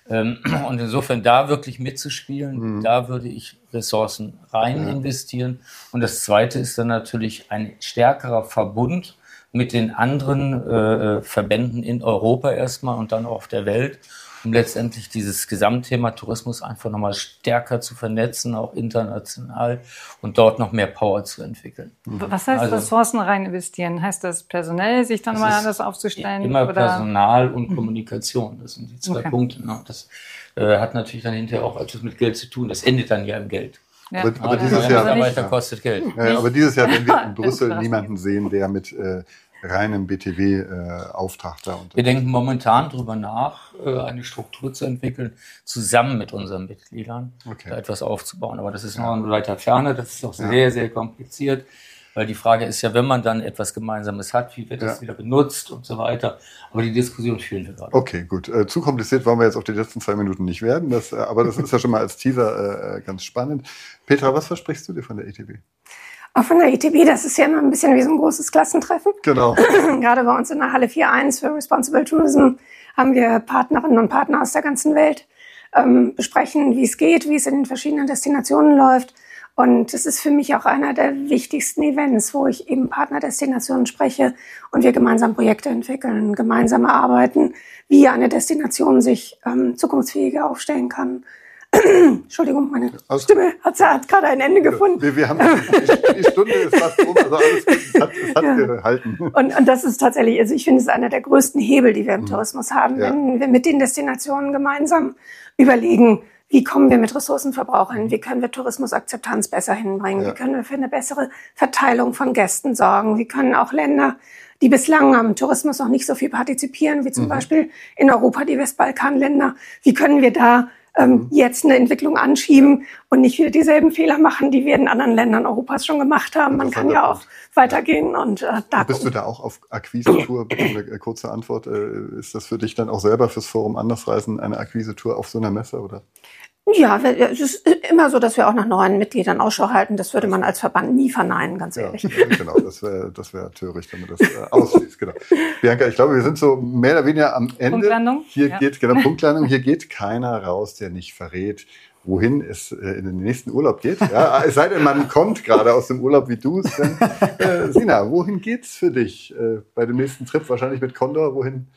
Und insofern da wirklich mitzuspielen, mhm. da würde ich Ressourcen rein ja. investieren. Und das Zweite ist dann natürlich ein stärkerer Verbund mit den anderen äh, Verbänden in Europa erstmal und dann auch auf der Welt, um letztendlich dieses Gesamtthema Tourismus einfach nochmal stärker zu vernetzen, auch international und dort noch mehr Power zu entwickeln. Was heißt also, Ressourcen rein investieren? Heißt das personell, sich dann mal anders aufzustellen? Immer oder? Personal und mhm. Kommunikation, das sind die zwei okay. Punkte. Ne? Das äh, hat natürlich dann hinterher auch etwas mit Geld zu tun. Das endet dann ja im Geld. Ja. Aber, aber, ja, dieses Jahr, Mitarbeiter kostet Geld. Ja, aber dieses Jahr werden wir in Brüssel niemanden sehen, der mit äh, reinem B T W-Auftrag äh, da unterwegs. Wir denken momentan darüber nach, äh, eine Struktur zu entwickeln, zusammen mit unseren Mitgliedern okay. da etwas aufzubauen. Aber das ist noch ja. weiter Ferne, das ist auch sehr, ja. sehr kompliziert, weil die Frage ist ja, wenn man dann etwas Gemeinsames hat, wie wird das ja. wieder benutzt und so weiter. Aber die Diskussion führen wir gerade. Okay, gut. Äh, zu kompliziert wollen wir jetzt auf die letzten zwei Minuten nicht werden, das, äh, aber das ist ja schon mal als Teaser äh, ganz spannend. Petra, was versprichst du dir von der E T B? Auch von der E T B, das ist ja immer ein bisschen wie so ein großes Klassentreffen. Genau. Gerade bei uns in der Halle vier Punkt eins für Responsible Tourism haben wir Partnerinnen und Partner aus der ganzen Welt, ähm, besprechen, wie es geht, wie es in den verschiedenen Destinationen läuft. Und es ist für mich auch einer der wichtigsten Events, wo ich eben Partnerdestinationen spreche und wir gemeinsam Projekte entwickeln, gemeinsam arbeiten, wie eine Destination sich ähm, zukunftsfähiger aufstellen kann. Entschuldigung, meine Aus Stimme hat, hat gerade ein Ende gefunden. Wir, wir haben die, die Stunde ist fast um, also alles gut, es hat, es hat ja. gehalten. Und, und das ist tatsächlich, also ich finde, es ist einer der größten Hebel, die wir im mhm. Tourismus haben, ja. wenn wir mit den Destinationen gemeinsam überlegen, wie kommen wir mit Ressourcenverbrauch hin, wie können wir Tourismusakzeptanz besser hinbringen, ja. wie können wir für eine bessere Verteilung von Gästen sorgen, wie können auch Länder, die bislang am Tourismus noch nicht so viel partizipieren, wie zum mhm. Beispiel in Europa die Westbalkanländer, wie können wir da ähm, jetzt eine Entwicklung anschieben und nicht wieder dieselben Fehler machen, die wir in anderen Ländern Europas schon gemacht haben. Man kann ja auch weitergehen und äh, da bist du da auch auf Akquise-Tour? Eine kurze Antwort. Äh, ist das für dich dann auch selber fürs Forum Andersreisen eine Akquise-Tour auf so einer Messe, oder? Ja, es ist immer so, dass wir auch nach neuen Mitgliedern Ausschau halten. Das würde man als Verband nie verneinen, ganz ehrlich. Ja, genau, das wäre das wäre töricht, wenn man das äh, ausschließt. Genau. Bianca, ich glaube, wir sind so mehr oder weniger am Ende. Punktlandung. Hier ja. geht, genau, Punktlandung. Hier geht keiner raus, der nicht verrät, wohin es äh, in den nächsten Urlaub geht. Ja, es sei denn, man kommt gerade aus dem Urlaub wie du es. Äh, Sina, wohin geht's für dich äh, bei dem nächsten Trip? Wahrscheinlich mit Condor. Wohin?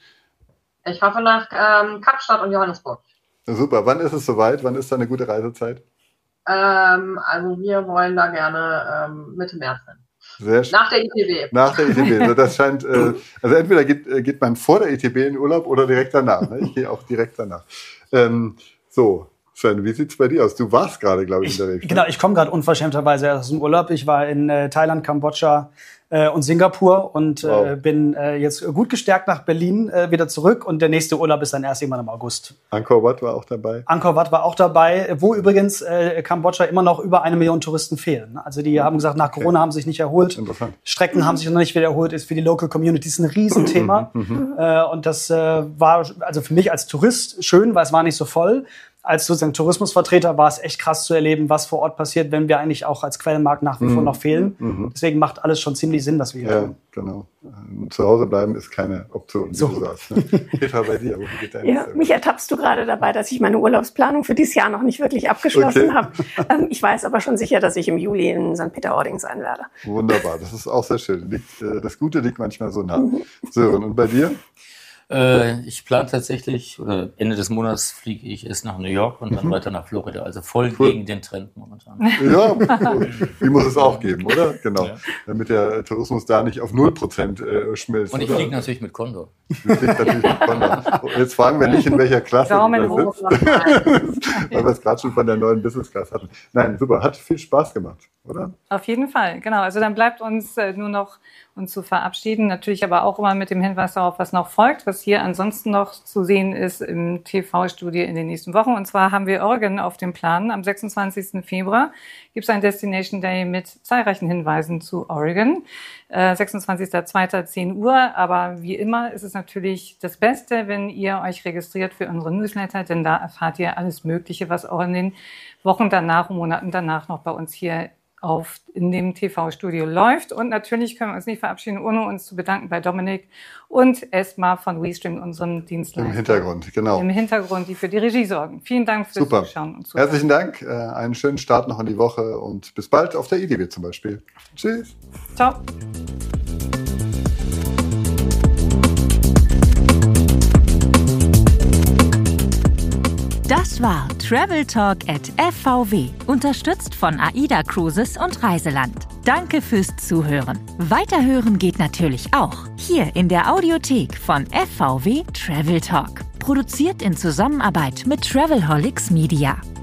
Ich hoffe nach ähm, Kapstadt und Johannesburg. Super. Wann ist es soweit? Wann ist da eine gute Reisezeit? Ähm, also wir wollen da gerne ähm, Mitte März hin. Sehr schön. Nach der E T B. Nach der E T B. Also das scheint, äh, also entweder geht, geht man vor der E T B in Urlaub oder direkt danach. Ne? Ich gehe auch direkt danach. Ähm, so, Sven, wie sieht's bei dir aus? Du warst gerade, glaube ich, ich, unterwegs. Genau, ich komme gerade unverschämterweise aus dem Urlaub. Ich war in äh, Thailand, Kambodscha äh, und Singapur und wow. äh, bin äh, jetzt gut gestärkt nach Berlin äh, wieder zurück. Und der nächste Urlaub ist dann erst irgendwann im August. Angkor Wat war auch dabei. Angkor Wat war auch dabei, wo übrigens äh, Kambodscha immer noch über eine Million Touristen fehlen. Also die haben gesagt, nach Corona okay. haben sich nicht erholt. Strecken mhm. haben sich noch nicht wieder erholt. Ist für die Local Communities ein Riesenthema. Mhm. Äh, und das äh, war also für mich als Tourist schön, weil es war nicht so voll. Als sozusagen Tourismusvertreter war es echt krass zu erleben, was vor Ort passiert, wenn wir eigentlich auch als Quellenmarkt nach wie mhm. vor noch fehlen. Mhm. Deswegen macht alles schon ziemlich Sinn, dass wir hier ja, sind. Genau. Zu Hause bleiben ist keine Option, wie so. du sagst. Ne? Petra, bei dir, wo geht dein ja, mich ertappst du gerade dabei, dass ich meine Urlaubsplanung für dieses Jahr noch nicht wirklich abgeschlossen okay. habe. Ähm, ich weiß aber schon sicher, dass ich im Juli in Sankt Peter-Ording sein werde. Wunderbar, das ist auch sehr schön. Liegt, äh, das Gute liegt manchmal so nah. Mhm. Sören, und bei dir? Äh, ich plane tatsächlich, oder Ende des Monats fliege ich erst nach New York und dann mhm. weiter nach Florida. Also voll cool. Gegen den Trend momentan. Ja, wie muss es auch geben, oder? Genau. Ja. Damit der Tourismus da nicht auf null Prozent äh, schmilzt. Und ich fliege natürlich mit Condor. Du fliegst natürlich mit Condor. Jetzt fragen wir nicht, in welcher Klasse du da sitzt. Weil wir es gerade schon von der neuen Business Class hatten. Nein, super. Hat viel Spaß gemacht, oder? Auf jeden Fall, genau. Also dann bleibt uns äh, nur noch uns zu verabschieden. Natürlich aber auch immer mit dem Hinweis darauf, was noch folgt, was hier ansonsten noch zu sehen ist im T V-Studio in den nächsten Wochen. Und zwar haben wir Oregon auf dem Plan. Am sechsundzwanzigsten Februar gibt es einen Destination Day mit zahlreichen Hinweisen zu Oregon. Äh, sechsundzwanzigster zweiter zehn Uhr. Aber wie immer ist es natürlich das Beste, wenn ihr euch registriert für unsere Newsletter, denn da erfahrt ihr alles Mögliche, was auch in den Wochen danach und Monaten danach noch bei uns hier auf in dem T V-Studio läuft. Und natürlich können wir uns nicht verabschieden, ohne uns zu bedanken bei Dominik und Esma von WeStream, unserem Dienstleister. Im Hintergrund, genau. Im Hintergrund, die für die Regie sorgen. Vielen Dank fürs Super. Zuschauen und Zuhören. Herzlichen Dank, einen schönen Start noch in die Woche und bis bald auf der I D W zum Beispiel. Tschüss. Ciao. Das war Travel Talk at F V W, unterstützt von AIDA Cruises und Reiseland. Danke fürs Zuhören. Weiterhören geht natürlich auch hier in der Audiothek von F V W Travel Talk. Produziert in Zusammenarbeit mit Travelholics Media.